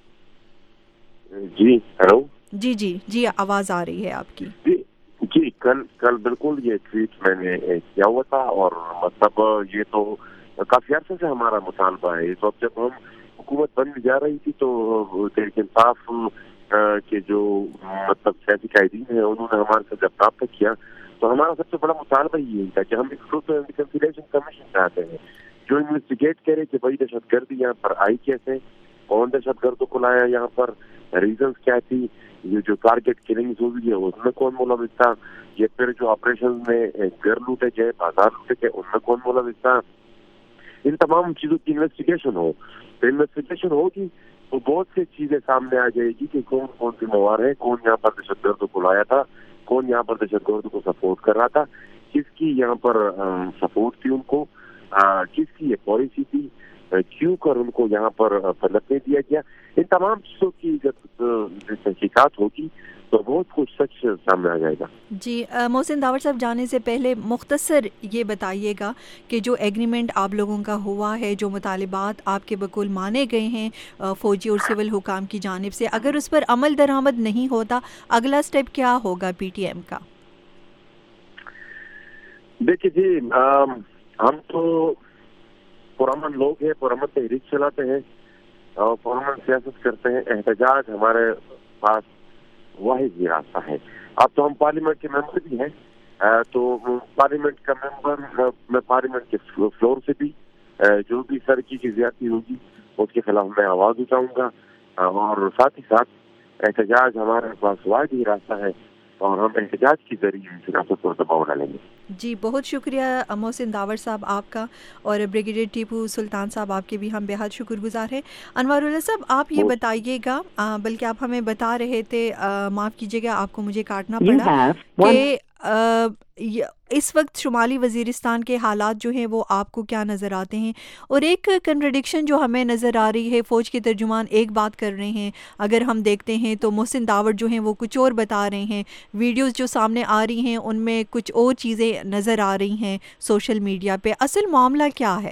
[SPEAKER 6] جی ہیلو
[SPEAKER 1] جی جی جی آواز آ رہی ہے آپ کی.
[SPEAKER 6] جی جی کل کل بالکل یہ ٹویٹ میں نے کیا ہوا تھا, اور مطلب یہ تو کافی عرصے سے ہمارا مطالبہ ہے. تو اب جب ہم حکومت بن جا رہی تھی تو تحریک انصاف کے جو مطلب سیاسی قائدین ہیں انہوں نے ہمارے سے جب رابطہ کیا تو ہمارا سب سے بڑا مطالبہ یہی تھا کہ ہم ایک ٹروتھ اینڈ ریکنسیلیشن کمیشن چاہتے ہیں جو انویسٹیگیٹ کرے کہ بھائی دہشت گردی یہاں پر آئی کیسے, کون دہشت گردوں کو لایا یہاں پر, ریزنس کیا تھی, یہ جو ٹارگیٹ کلنگز ہوئی ہے اس میں کون ملوث تھا, یہ پھر جو آپریشن میں گھر لوٹے گئے, بازار لوٹے گئے, ان میں کون ملوث تھا. ان تمام چیزوں کی انویسٹیگیشن ہو. تو انویسٹیگیشن ہوگی تو بہت سی چیزیں سامنے آ جائے گی کہ کون کون سی مواد ہے, کون یہاں پر دہشت گردوں کو لایا تھا, کون یہاں پر دہشت گردوں کو سپورٹ کر رہا تھا, کس کی یہاں پر سپورٹ تھی ان کو, کس کی یہ پالیسی تھی, کیوں کر ان کو یہاں پر پلٹنے دیا گیا. ان تمام چیزوں کی جب تحقیقات ہوگی تو بہت کچھ سچ سامنے آ جائے گا.
[SPEAKER 1] جی محسن داور صاحب, جانے سے پہلے مختصر یہ بتائیے گا کہ جو ایگریمنٹ آپ لوگوں کا ہوا ہے, جو مطالبات آپ کے بقول مانے گئے ہیں فوجی اور سول حکام کی جانب سے, اگر اس پر عمل درآمد نہیں ہوتا اگلا سٹیپ کیا ہوگا پی ٹی ایم کا؟
[SPEAKER 6] دیکھیے جی, ہم تو پرامن لوگ ہیں, پرامن تحریک چلاتے ہیں اور پرامن سیاست کرتے ہیں. احتجاج ہمارے پاس واحد یہ راستہ ہے. اب تو ہم پارلیمنٹ کے ممبر بھی ہیں, تو پارلیمنٹ کا ممبر میں پارلیمنٹ کے فلور سے بھی جو بھی سرکی کی زیادتی ہوگی اس کے خلاف میں آواز اٹھاؤں گا, اور ساتھ ہی ساتھ احتجاج ہمارے پاس واحد ہی راستہ ہے اور ہم احتجاج کے ذریعے سیاست پر دباؤ ڈالیں گے.
[SPEAKER 1] جی بہت شکریہ محسن داور صاحب آپ کا, اور بریگیڈیئر ٹیپو سلطان صاحب آپ کے بھی ہم بہت شکر گزار ہیں. انوار اللہ صاحب آپ یہ بتائیے گا, بلکہ آپ ہمیں بتا رہے تھے, معاف کیجیے گا آپ کو مجھے کاٹنا پڑا, کہ اس وقت شمالی وزیرستان کے حالات جو ہیں وہ آپ کو کیا نظر آتے ہیں, اور ایک کنٹرڈکشن جو ہمیں نظر آ رہی ہے, فوج کے ترجمان ایک بات کر رہے ہیں, اگر ہم دیکھتے ہیں تو محسن داور جو ہیں وہ کچھ اور بتا رہے ہیں, ویڈیوز جو سامنے آ رہی ہیں ان میں کچھ اور چیزیں نظر آ رہی ہیں سوشل میڈیا پہ. اصل معاملہ کیا ہے؟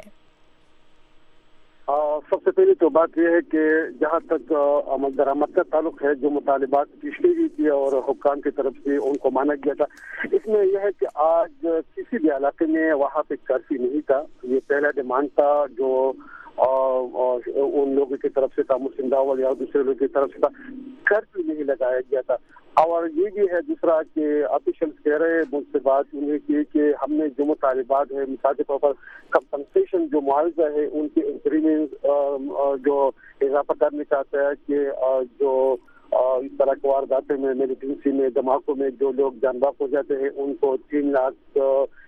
[SPEAKER 2] سب سے پہلی تو بات یہ ہے کہ جہاں تک عمل درآمد کا تعلق ہے, جو مطالبات پچھلی بھی کیا اور حکام کی طرف سے ان کو مانا گیا تھا, اس میں یہ ہے کہ آج کسی بھی علاقے میں وہاں پہ کرفیو نہیں تھا. یہ پہلا ڈیمانڈ تھا جو ان لوگوں کی طرف سے تھا, مسلم داول یا دوسرے لوگوں کی طرف سے تھا, کرفیو نہیں لگایا گیا تھا. اور یہ بھی ہے دوسرا کہ آفیشلز کہہ رہے ہیں مجھ سے بات انہیں کی کہ ہم نے جو مطالبات ہے, مثال کے طور پر کمپنسیشن جو معاوضہ ہے ان کے انکریمنٹ جو اضافہ کرنے چاہتا ہے, کہ جو اس طرح کے وارداتیں میں ملیٹنسی میں دھماکوں میں جو لوگ جان باک ہو جاتے ہیں ان کو تین لاکھ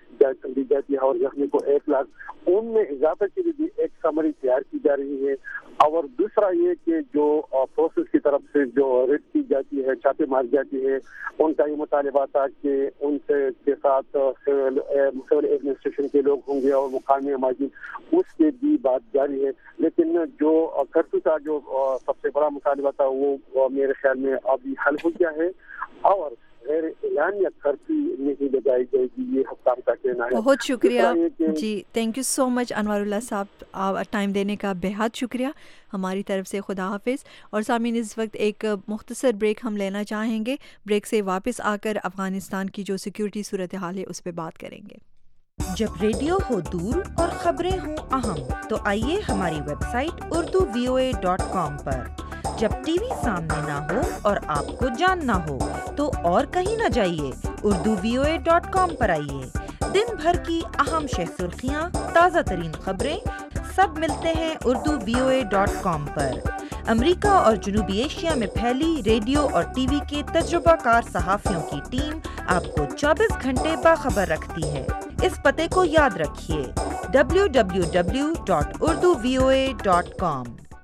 [SPEAKER 7] دی جاتی ہے اور زخمی کو ایک لاکھ. ان میں اضافے کے لیے بھی ایک سمری تیار کی جا رہی ہے. اور دوسرا یہ کہ جو پروسیس کی طرف سے جو ریڈ کی جاتی ہے, چھاپے ماری جاتی ہے, ان کا یہ مطالبہ تھا کہ ان سے کے ساتھ سول ایڈمنسٹریشن کے لوگ ہوں گے اور مقامی ماجد, اس کے بھی بات جاری ہے. لیکن جو کرفیو کا جو سب سے بڑا مطالبہ تھا وہ میرے خیال میں ابھی حل ہو گیا ہے اور غیر اعلانیہ کرفیو نہیں لگائی جائے گی, یہ حکام کا کہنا ہے.
[SPEAKER 1] بہت شکریہ جی, تھینک یو سو مچ انوار اللہ صاحب, ٹائم دینے کا بہت شکریہ ہماری طرف سے. خدا حافظ. اور سامعین اس وقت ایک مختصر بریک ہم لینا چاہیں گے. بریک سے واپس آ کر افغانستان کی جو سیکیورٹی صورتحال ہے اس پہ بات کریں گے.
[SPEAKER 8] جب ریڈیو ہو دور اور خبریں ہوں اہم تو آئیے ہماری website Urdu V O A dot com پر. جب ٹی وی سامنے نہ ہو اور آپ کو جاننا ہو تو اور کہیں نہ جائیے, Urdu V O A dot com پر آئیے. دن بھر کی اہم شہ سرخیاں, تازہ ترین خبریں سب ملتے ہیں Urdu V O A dot com پر. امریکہ اور جنوبی ایشیا میں پھیلی ریڈیو اور ٹی وی کے تجربہ کار صحافیوں کی ٹیم آپ کو چوبیس گھنٹے باخبر رکھتی ہے. اس پتے کو یاد رکھیے, W W W dot Urdu V O A dot com.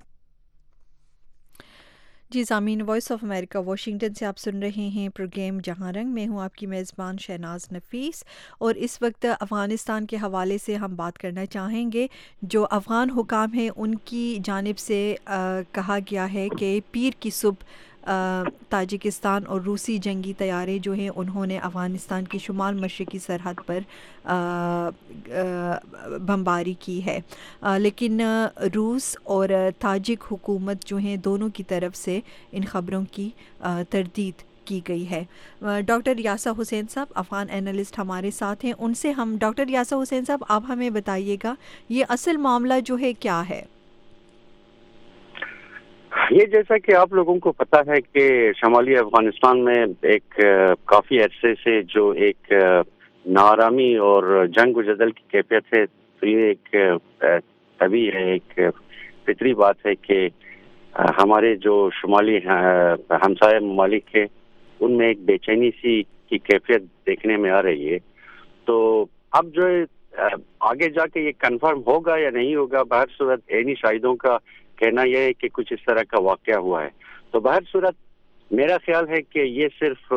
[SPEAKER 1] جی سامعین, وائس آف امریکہ واشنگٹن سے آپ سن رہے ہیں پروگرام جہاں رنگ. میں ہوں آپ کی میزبان شہناز نفیس, اور اس وقت افغانستان کے حوالے سے ہم بات کرنا چاہیں گے. جو افغان حکام ہیں ان کی جانب سے آ, کہا گیا ہے کہ پیر کی صبح تاجکستان اور روسی جنگی طیارے جو ہیں انہوں نے افغانستان کی شمال مشرقی سرحد پر بمباری کی ہے, لیکن روس اور تاجک حکومت جو ہیں دونوں کی طرف سے ان خبروں کی تردید کی گئی ہے. ڈاکٹر یاسر حسین صاحب افغان اینالسٹ ہمارے ساتھ ہیں, ان سے ہم ڈاکٹر یاسر حسین صاحب آپ ہمیں بتائیے گا یہ اصل معاملہ جو ہے کیا ہے؟
[SPEAKER 9] یہ جیسا کہ آپ لوگوں کو پتہ ہے کہ شمالی افغانستان میں ایک کافی عرصے سے جو ایک ناآرامی اور جنگ و جدل کی کیفیت ہے, تو یہ ایک طبیعی ہے, ایک فطری بات ہے کہ ہمارے جو شمالی ہمسایہ ممالک ہیں ان میں ایک بے چینی سی کی کیفیت دیکھنے میں آ رہی ہے. تو اب جو آگے جا کے یہ کنفرم ہوگا یا نہیں ہوگا, بہر صورت عینی شاہدوں کا کہنا یہ ہے کہ کچھ اس طرح کا واقعہ ہوا ہے. تو بہر صورت میرا خیال ہے کہ یہ صرف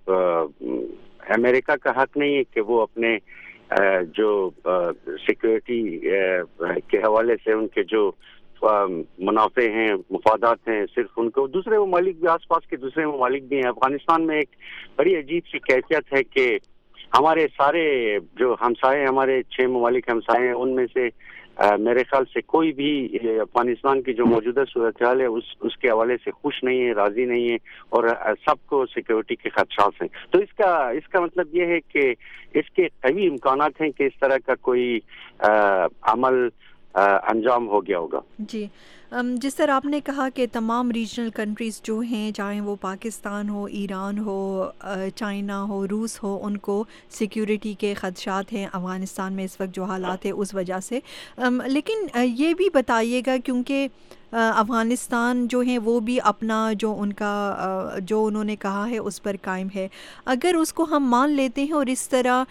[SPEAKER 9] امریکہ کا حق نہیں ہے کہ وہ اپنے جو سیکورٹی کے حوالے سے ان کے جو منافع ہیں, مفادات ہیں, صرف ان کو, دوسرے ممالک بھی, آس پاس کے دوسرے ممالک بھی ہیں. افغانستان میں ایک بڑی عجیب سی کیفیت ہے کہ ہمارے سارے جو ہمسائے, ہمارے چھ ممالک ہمسائے ہیں, ان میں سے میرے خیال سے کوئی بھی افغانستان کی جو موجودہ صورتحال ہے اس اس کے حوالے سے خوش نہیں ہے, راضی نہیں ہے, اور سب کو سیکورٹی کے خدشات ہیں. تو اس کا اس کا مطلب یہ ہے کہ اس کے قوی امکانات ہیں کہ اس طرح کا کوئی عمل انجام ہو گیا ہوگا.
[SPEAKER 1] جی, جس طرح آپ نے کہا کہ تمام ریجنل کنٹریز جو ہیں, چاہے وہ پاکستان ہو, ایران ہو, چائنا ہو, روس ہو, ان کو سیکیورٹی کے خدشات ہیں افغانستان میں اس وقت جو حالات ہے اس وجہ سے. لیکن یہ بھی بتائیے گا, کیونکہ افغانستان جو ہیں وہ بھی اپنا جو ان کا جو انہوں نے کہا ہے اس پر قائم ہے. اگر اس کو ہم مان لیتے ہیں, اور اس طرح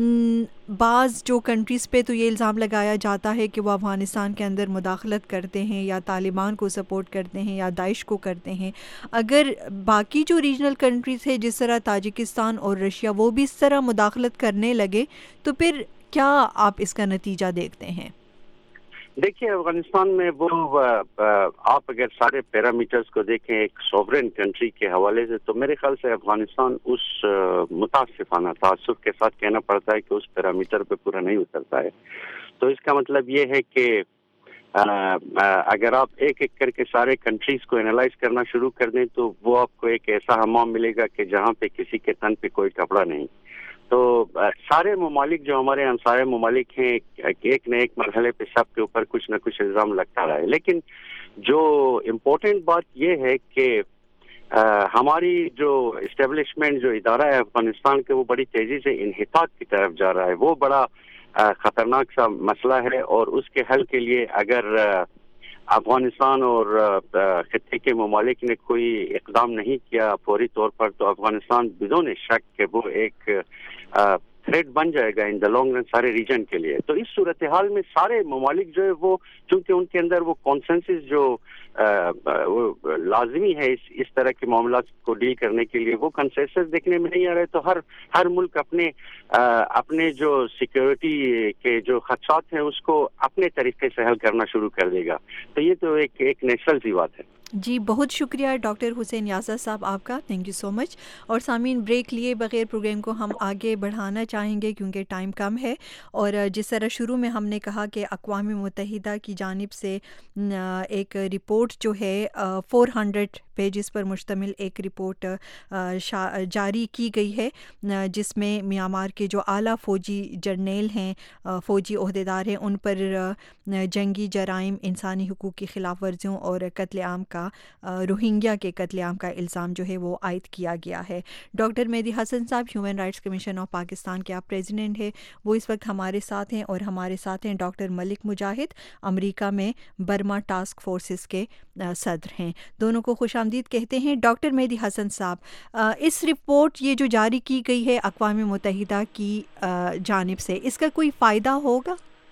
[SPEAKER 1] بعض جو کنٹریز پہ تو یہ الزام لگایا جاتا ہے کہ وہ افغانستان کے اندر مداخلت کرتے ہیں یا طالبان کو سپورٹ کرتے ہیں یا داعش کو کرتے ہیں, اگر باقی جو ریجنل کنٹریز ہیں جس طرح تاجکستان اور رشیا وہ بھی اس طرح مداخلت کرنے لگے, تو پھر کیا آپ اس کا نتیجہ دیکھتے ہیں؟
[SPEAKER 9] دیکھیے, افغانستان میں وہ آپ اگر سارے پیرامیٹرز کو دیکھیں ایک سوورن کنٹری کے حوالے سے, تو میرے خیال سے افغانستان اس متاسفانہ تعصب کے ساتھ کہنا پڑتا ہے کہ اس پیرامیٹر پہ پورا نہیں اترتا ہے. تو اس کا مطلب یہ ہے کہ اگر آپ ایک ایک کر کے سارے کنٹریز کو انالائز کرنا شروع کر دیں تو وہ آپ کو ایک ایسا حمام ملے گا کہ جہاں پہ کسی کے تن پہ کوئی کپڑا نہیں. تو سارے ممالک جو ہمارے ہمسایہ ممالک ہیں, ایک نہ ایک مرحلے پہ سب کے اوپر کچھ نہ کچھ الزام لگتا رہا ہے. لیکن جو امپورٹنٹ بات یہ ہے کہ ہماری جو اسٹیبلشمنٹ, جو ادارہ ہے افغانستان کے, وہ بڑی تیزی سے انحطاط کی طرف جا رہا ہے. وہ بڑا خطرناک سا مسئلہ ہے, اور اس کے حل کے لیے اگر افغانستان اور خطے کے ممالک نے کوئی اقدام نہیں کیا فوری طور پر, تو افغانستان بدون شک کہ وہ ایک थ्रेट बन जाएगा इन द लॉन्ग रन सारे रीजन के लिए। तो इस सूरत हाल में सारे ममालिक जो है वो चूंकि उनके अंदर वो कॉन्सेंसस जो आ, वो लाजमी है इस इस तरह के मामला को डील करने के लिए, वो कंसेंसस देखने में नहीं आ रहे। तो हर हर मुल्क अपने आ, अपने जो सिक्योरिटी के जो खदशात हैं उसको अपने तरीके से हल करना शुरू कर देगा। तो ये तो एक एक नेचुरल सी बात है।
[SPEAKER 1] जी, बहुत शुक्रिया डॉक्टर हुसैन यासर साहब आपका, थैंक यू सो मच। और सामीन, ब्रेक लिए बगैर प्रोग्राम को हम आगे बढ़ाना चाहेंगे क्योंकि टाइम कम है। और जिस तरह शुरू में हमने कहा कि अक़वाम मुत्तहिदा की जानिब से एक रिपोर्ट जो है फोर हंड्रेड पेजेस पर मुश्तमिल एक रिपोर्ट जारी की गई है, जिसमें म्यांमार के जो आला फ़ौजी जर्नेल हैं, फ़ौजी ओहदेदार हैं, उन पर जंगी जराइम, इंसानी हुकूक़ की ख़िलाफ़ वर्जियों और कत्लेआम का, रोहिंग्या के कत्लेआम का इल्ज़ाम जो है वो आयद किया गया है। डॉक्टर मेहदी हसन साहब, human rights commission of Pakistan के आप प्रेसिडेंट हैं, वो इस वक्त हमारे साथ हैं। और हमारे साथ हैं डॉक्टर मलिक मुजाहिद, अमेरिका में बर्मा टास्क फोर्सेस के सदर हैं। दोनों को खुश आमदीद कहते हैं। डॉक्टर मेहदी हसन साहब, इस रिपोर्ट ये जो जारी की गई है अक़वाम मुत्तहिदा की जानिब से, इसका कोई फ़ायदा होगा?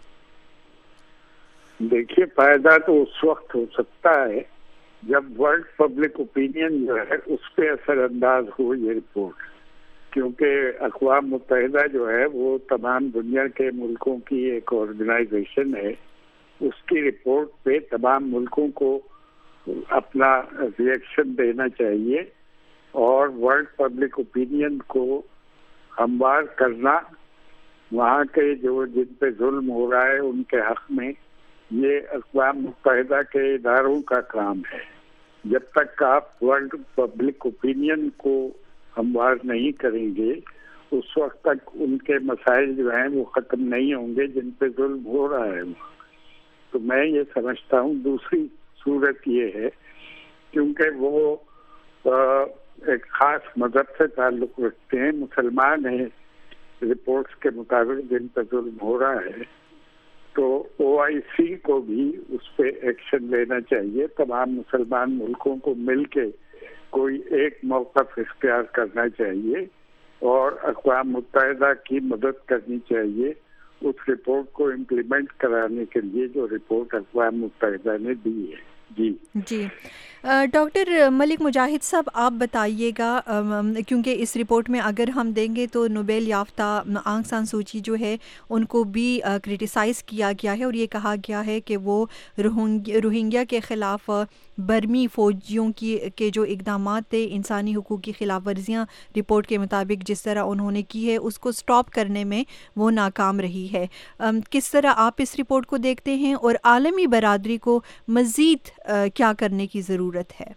[SPEAKER 10] देखिए, फ़ायदा तो उस वक्त हो सकता है जब वर्ल्ड पब्लिक ओपिनियन जो है उस पर असरअंदाज हो ये रिपोर्ट, क्योंकि अक़वाम मुत्तहिदा जो है वो तमाम दुनिया के मुल्कों की एक ऑर्गेनाइजेशन है। उसकी रिपोर्ट पे तमाम मुल्कों को अपना रिएक्शन देना चाहिए और वर्ल्ड पब्लिक ओपिनियन को हमवार करना, वहाँ के जो जिन पे जुल्म हो रहा है उनके हक़ में, ये अक़वाम मुत्तहिदा के इदारों का काम है। जब तक आप वर्ल्ड पब्लिक ओपिनियन को हमवार नहीं करेंगे उस वक्त तक उनके मसाइल जो हैं वो ख़त्म नहीं होंगे जिन पे जुल्म हो रहा है। तो मैं ये समझता हूँ दूसरी सूरत ये है, क्योंकि वो एक ख़ास मज़हब से ताल्लुक़ रखते हैं, मुसलमान हैं रिपोर्ट्स के मुताबिक जिन पर जुल्म हो रहा है, तो ओ आई सी को भी उस पर एक्शन लेना चाहिए। तमाम मुसलमान मुल्कों को मिलके कोई एक मौक़िफ़ इख्तियार करना चाहिए और अक़वाम मुत्तहिदा की मदद करनी चाहिए उस रिपोर्ट को इम्प्लीमेंट कराने के लिए जो रिपोर्ट अक़वाम मुत्तहिदा ने दी है। जी
[SPEAKER 1] जी डॉक्टर मलिक मुजाहिद साहब, आप बताइएगा, क्योंकि इस रिपोर्ट में अगर हम देंगे तो नोबेल याफ्ता आंग सान सूची जो है उनको भी क्रिटिसाइज़ किया गया है और ये कहा गया है कि वो रोहिंग्या के ख़िलाफ़ बर्मी फ़ौजियों की के जो इक़दामात थे, इंसानी हुकूक़ की ख़िलाफ़ वर्जियाँ रिपोर्ट के मुताबिक जिस तरह उन्होंने की है उसको स्टॉप करने में वो नाकाम रही है। किस तरह आप इस रिपोर्ट को देखते हैं और आलमी बरादरी को मज़ीद क्या करने की ज़रूरत है?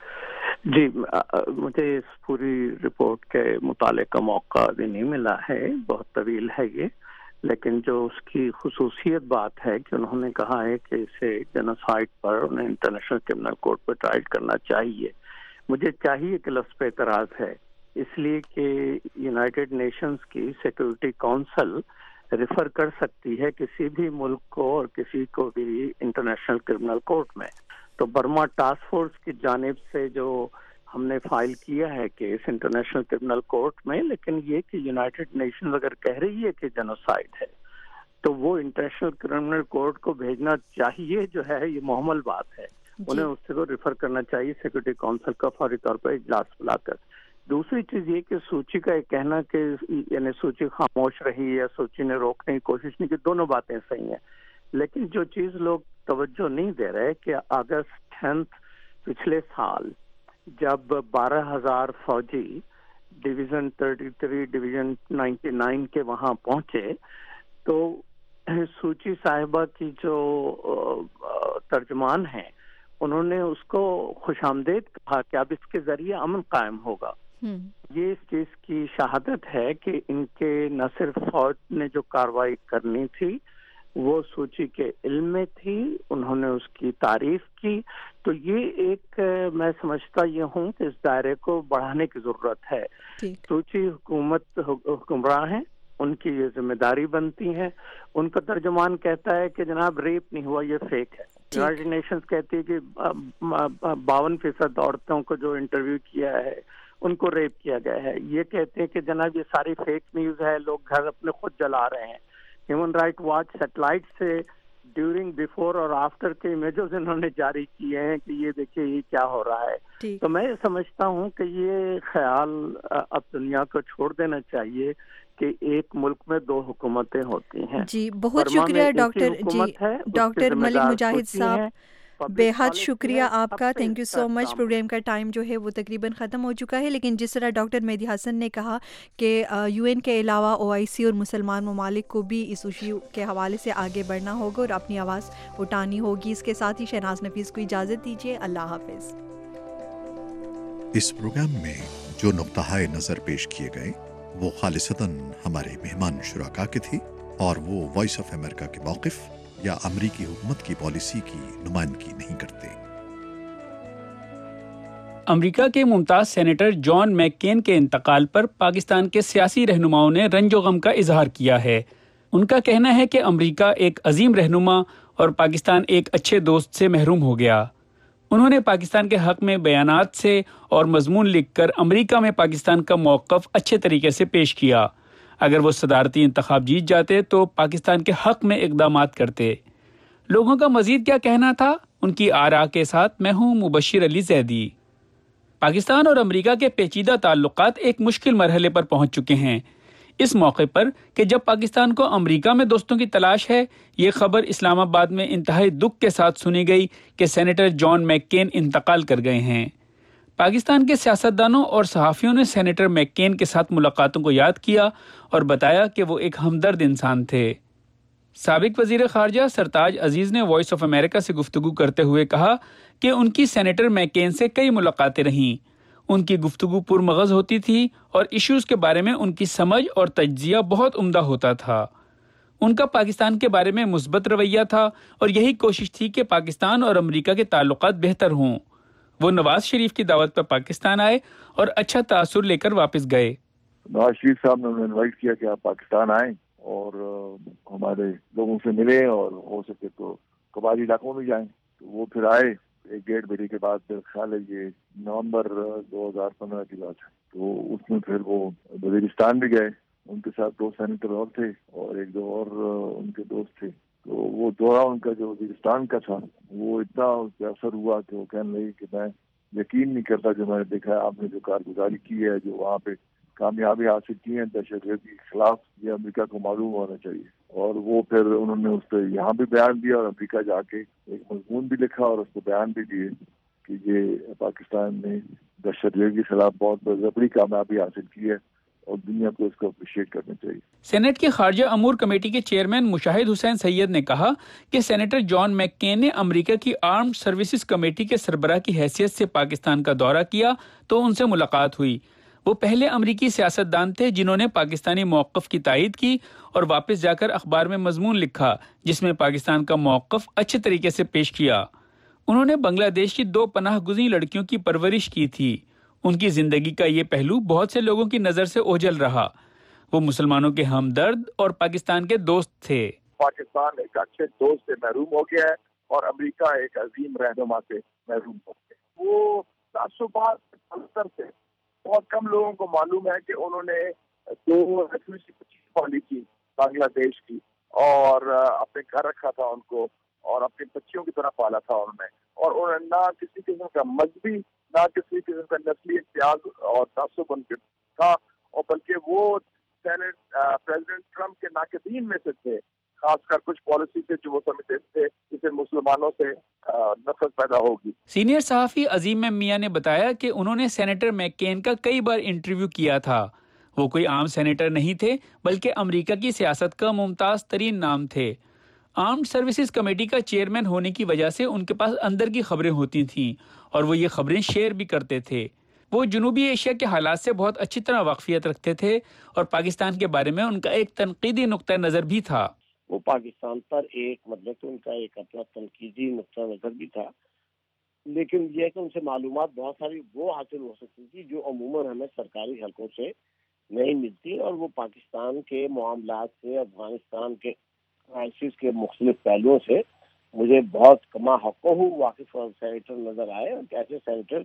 [SPEAKER 11] जी, मुझे इस पूरी रिपोर्ट के मुताले का मौका भी नहीं मिला है, बहुत तवील है ये, लेकिन जो उसकी खुसूसियत बात है कि उन्होंने कहा है कि इसे जेनोसाइड पर उन्हें इंटरनेशनल क्रिमिनल कोर्ट पर ट्रायल करना चाहिए। मुझे चाहिए कि लफ्ज़ पे एतराज़ है, इसलिए कि यूनाइटेड नेशंस की सिक्योरिटी काउंसिल रेफर कर सकती है किसी भी मुल्क को और किसी को भी इंटरनेशनल क्रिमिनल कोर्ट में। तो बर्मा टास्क फोर्स की जानिब से जो हमने फाइल किया है केस इंटरनेशनल क्रिमिनल कोर्ट में, लेकिन ये कि यूनाइटेड नेशंस अगर कह रही है कि जेनोसाइड है तो वो इंटरनेशनल क्रिमिनल कोर्ट को भेजना चाहिए, जो है ये मुहम्मल बात है। उन्हें उससे को रेफर करना चाहिए सिक्योरिटी काउंसिल का फौरी तौर पर इजलास बुलाकर। दूसरी चीज ये कि सूची का एक कहना कि यानी सूची खामोश रही या सूची ने रोकने की कोशिश नहीं की, दोनों बातें सही हैं, लेकिन जो चीज लोग तवज्जो नहीं दे रहे कि अगस्त टेंथ पिछले साल जब बारह हजार फौजी डिवीजन तैंतीस डिवीजन निन्यानवे के वहां पहुंचे तो सूची साहिबा की जो तर्जमान है उन्होंने उसको खुशामदीद कहा कि अब इसके जरिए अमन कायम होगा। ये इस चीज की शहादत है कि इनके न सिर्फ फौज ने जो कार्रवाई करनी थी वो सूची के इल्म में थी, उन्होंने उसकी तारीफ की। तो ये एक मैं समझता ये हूँ कि इस दायरे को बढ़ाने की जरूरत है। सूची हुकूमत हुक्मरान है, उनकी ये जिम्मेदारी बनती है। उनका तर्जुमान कहता है कि जनाब रेप नहीं हुआ, ये फेक है। यूनाइटेड नेशंस कहती है कि बावन फीसद औरतों को जो इंटरव्यू किया है ان کو ریپ کیا گیا ہے. یہ کہتے ہیں کہ جناب یہ ساری فیک نیوز ہے, لوگ گھر اپنے خود جلا رہے ہیں. ہیومن رائٹ واچ سیٹلائٹ سے ڈیورنگ بیفور اور آفٹر کے امیجز انہوں نے جاری کیے ہیں کہ یہ دیکھیے یہ کیا ہو رہا ہے. تو میں سمجھتا ہوں کہ یہ خیال اب دنیا کو چھوڑ دینا چاہیے کہ ایک ملک میں دو حکومتیں ہوتی ہیں.
[SPEAKER 1] جی بہت شکریہ ڈاکٹر جی ڈاکٹر ملک مجاہد صاحب, بے حد شکریہ آپ کا, thank you so much. Program کا ٹائم جو ہے وہ تقریباً ختم ہو چکا ہے, لیکن جس طرح ڈاکٹر مہدی حسن نے کہا کہ یو این کے علاوہ او آئی سی اور مسلمان ممالک کو بھی اس ایشو کے حوالے سے آگے بڑھنا ہوگا اور اپنی آواز اٹھانی ہوگی. اس کے ساتھ ہی شہناز نفیس کو اجازت دیجیے. اللہ حافظ.
[SPEAKER 12] اس پروگرام میں جو نقطۂ نظر پیش کیے گئے وہ خالصتاً ہمارے مہمان شرکا کے تھے اور وہ وائس آف امریکہ کے موقف یا امریکی حکومت کی پالیسی کی نمائندگی نہیں کرتے.
[SPEAKER 13] امریکہ کے ممتاز سینیٹر جان میک کین کے انتقال پر پاکستان کے سیاسی رہنماؤں نے رنج و غم کا اظہار کیا ہے. ان کا کہنا ہے کہ امریکہ ایک عظیم رہنما اور پاکستان ایک اچھے دوست سے محروم ہو گیا. انہوں نے پاکستان کے حق میں بیانات سے اور مضمون لکھ کر امریکہ میں پاکستان کا موقف اچھے طریقے سے پیش کیا. اگر وہ صدارتی انتخاب جیت جاتے تو پاکستان کے حق میں اقدامات کرتے. لوگوں کا مزید کیا کہنا تھا, ان کی آراء کے ساتھ میں ہوں مبشر علی زیدی. پاکستان اور امریکہ کے پیچیدہ تعلقات ایک مشکل مرحلے پر پہنچ چکے ہیں. اس موقع پر کہ جب پاکستان کو امریکہ میں دوستوں کی تلاش ہے, یہ خبر اسلام آباد میں انتہائی دکھ کے ساتھ سنی گئی کہ سینیٹر جان میک کین انتقال کر گئے ہیں. پاکستان کے سیاستدانوں اور صحافیوں نے سینیٹر میک کین کے ساتھ ملاقاتوں کو یاد کیا اور بتایا کہ وہ ایک ہمدرد انسان تھے. سابق وزیر خارجہ سرتاج عزیز نے وائس آف امریکہ سے گفتگو کرتے ہوئے کہا کہ ان کی سینیٹر میک کین سے کئی ملاقاتیں رہیں. ان کی گفتگو پرمغز ہوتی تھی اور ایشوز کے بارے میں ان کی سمجھ اور تجزیہ بہت عمدہ ہوتا تھا. ان کا پاکستان کے بارے میں مثبت رویہ تھا اور یہی کوشش تھی کہ پاکستان اور امریکہ کے تعلقات بہتر ہوں. وہ نواز شریف کی دعوت پر پاکستان آئے اور اچھا تاثر لے کر واپس گئے.
[SPEAKER 14] نواز شریف صاحب نے انہیں انوائٹ کیا کہ آپ پاکستان آئیں اور ہمارے لوگوں سے ملے اور ہو سکے تو قبائلی علاقوں میں جائیں. تو وہ پھر آئے ایک ڈیڑھ بجے کے بعد. پھر خیال ہے یہ نومبر دو ہزار پندرہ کی بات ہے. تو اس میں پھر وہ وزیرستان بھی گئے, ان کے ساتھ دو سینیٹر اور تھے اور ایک دو اور ان کے دوست تھے. تو وہ دورہ ان کا جو وزیرستان کا تھا وہ اتنا اس پہ اثر ہوا کہ وہ کہنے لگے کہ میں یقین نہیں کرتا جو میں نے دیکھا ہے, آپ نے جو کارگزاری کی ہے, جو وہاں پہ کامیابی حاصل کی ہے دہشت گردی کے خلاف, یہ امریکہ کو معلوم ہونا چاہیے. اور وہ پھر انہوں نے اس پہ یہاں بھی بیان دیا اور امریکہ جا کے ایک مضمون بھی لکھا اور اس کو بیان بھی دیے کہ یہ پاکستان نے دہشت گردی کے خلاف بہت بڑی کامیابی حاصل کی ہے اور دنیا کو اس کو اپریشیٹ کرنا چاہیے.
[SPEAKER 13] سینیٹ کی خارجہ امور کمیٹی کے چیئرمین مشاہد حسین سید نے کہا کہ سینیٹر جان میک کین نے امریکہ کی آرمڈ سروسز کمیٹی کے سربراہ کی حیثیت سے پاکستان کا دورہ کیا تو ان سے ملاقات ہوئی. وہ پہلے امریکی سیاستدان تھے جنہوں نے پاکستانی موقف کی تائید کی اور واپس جا کر اخبار میں مضمون لکھا جس میں پاکستان کا موقف اچھے طریقے سے پیش کیا. انہوں نے بنگلہ دیش کی دو پناہ گزین لڑکیوں کی پرورش کی تھی. ان کی زندگی کا یہ پہلو بہت سے لوگوں کی نظر سے اوجھل رہا. وہ مسلمانوں کے ہمدرد اور پاکستان کے دوست تھے.
[SPEAKER 15] پاکستان ایک اچھے دوست سے محروم ہو گیا ہے اور امریکہ ایک عظیم رہنما سے محروم ہو گیا. وہ تعصبات سے بہت کم لوگوں کو معلوم ہے کہ انہوں نے دو پالی کی بنگلہ دیش کی اور اپنے گھر رکھا تھا ان کو اور اپنی بچیوں کی طرح پالا تھا انہوں نے. اور انہوں نے نہ کسی قسم کا مذہبی نہ کسی قسم کا نسلی امتیاز اور تعصب ان کے تھا, اور بلکہ وہ سینٹ پریزیڈنٹ ٹرمپ کے ناقدین میں سے تھے, خاص کر کچھ پالیسی سے جو وہ سمجھتے تھے جسے مسلمانوں سے نفرت پیدا ہوگی.
[SPEAKER 13] سینئر صحافی عظیم میاں نے بتایا کہ انہوں نے سینیٹر میک کین کا کئی بار انٹرویو کیا تھا. وہ کوئی عام سینیٹر نہیں تھے بلکہ امریکہ کی سیاست کا ممتاز ترین نام تھے. آرمڈ سروسز کمیٹی کا چیئرمین ہونے کی وجہ سے ان کے پاس اندر کی خبریں ہوتی تھیں اور وہ یہ خبریں شیئر بھی کرتے تھے. وہ جنوبی ایشیا کے حالات سے بہت اچھی طرح واقفیت رکھتے تھے اور پاکستان کے بارے میں ان کا ایک تنقیدی نقطہ نظر بھی تھا.
[SPEAKER 16] وہ پاکستان پر ایک مطلب کہ ان کا ایک اپنا تنقیدی نقطہ نظر بھی تھا, لیکن یہ کہ ان سے معلومات بہت ساری وہ حاصل ہو سکتی تھی جو عموماً ہمیں سرکاری حلقوں سے نہیں ملتی, اور وہ پاکستان کے معاملات سے, افغانستان کے کرائسس کے مختلف پہلوؤں سے مجھے بہت کما حق ہو واقف سینیٹر نظر آئے, اور ایسے سینیٹر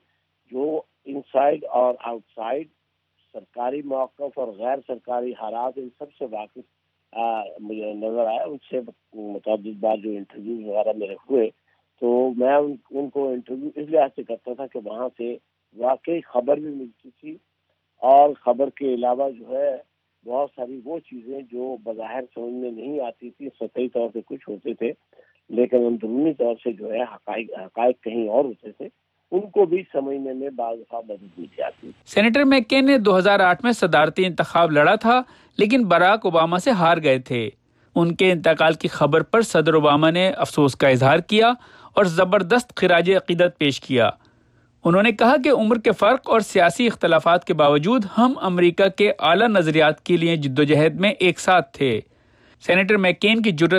[SPEAKER 16] جو انسائڈ اور آؤٹ سائڈ سرکاری موقف اور غیر سرکاری حالات ان سب سے واقف مجھے نظر آیا. ان سے متعدد بار جو انٹرویو وغیرہ میرے ہوئے تو میں ان, ان کو انٹرویو اس لحاظ سے کرتا تھا کہ وہاں سے واقعی خبر بھی ملتی تھی اور خبر کے علاوہ جو ہے بہت ساری وہ چیزیں جو بظاہر سمجھ میں نہیں آتی تھی، سطحی طور پہ کچھ ہوتے تھے لیکن اندرونی طور سے جو ہے حقائق حقائق کہیں اور ہوتے تھے، ان کو بھی سمجھنے میں بعض دفعہ مدد مل جاتی.
[SPEAKER 13] سینیٹر میک کین نے دو ہزار آٹھ میں صدارتی انتخاب لڑا تھا لیکن باراک اوباما سے ہار گئے تھے. ان کے انتقال کی خبر پر صدر اوباما نے افسوس کا اظہار کیا اور زبردست خراج عقیدت پیش کیا. انہوں نے کہا کہ عمر کے فرق اور سیاسی اختلافات کے باوجود ہم امریکہ کے اعلیٰ نظریات کے لیے جدوجہد میں ایک ساتھ تھے. سینیٹر میک کین کی جرأت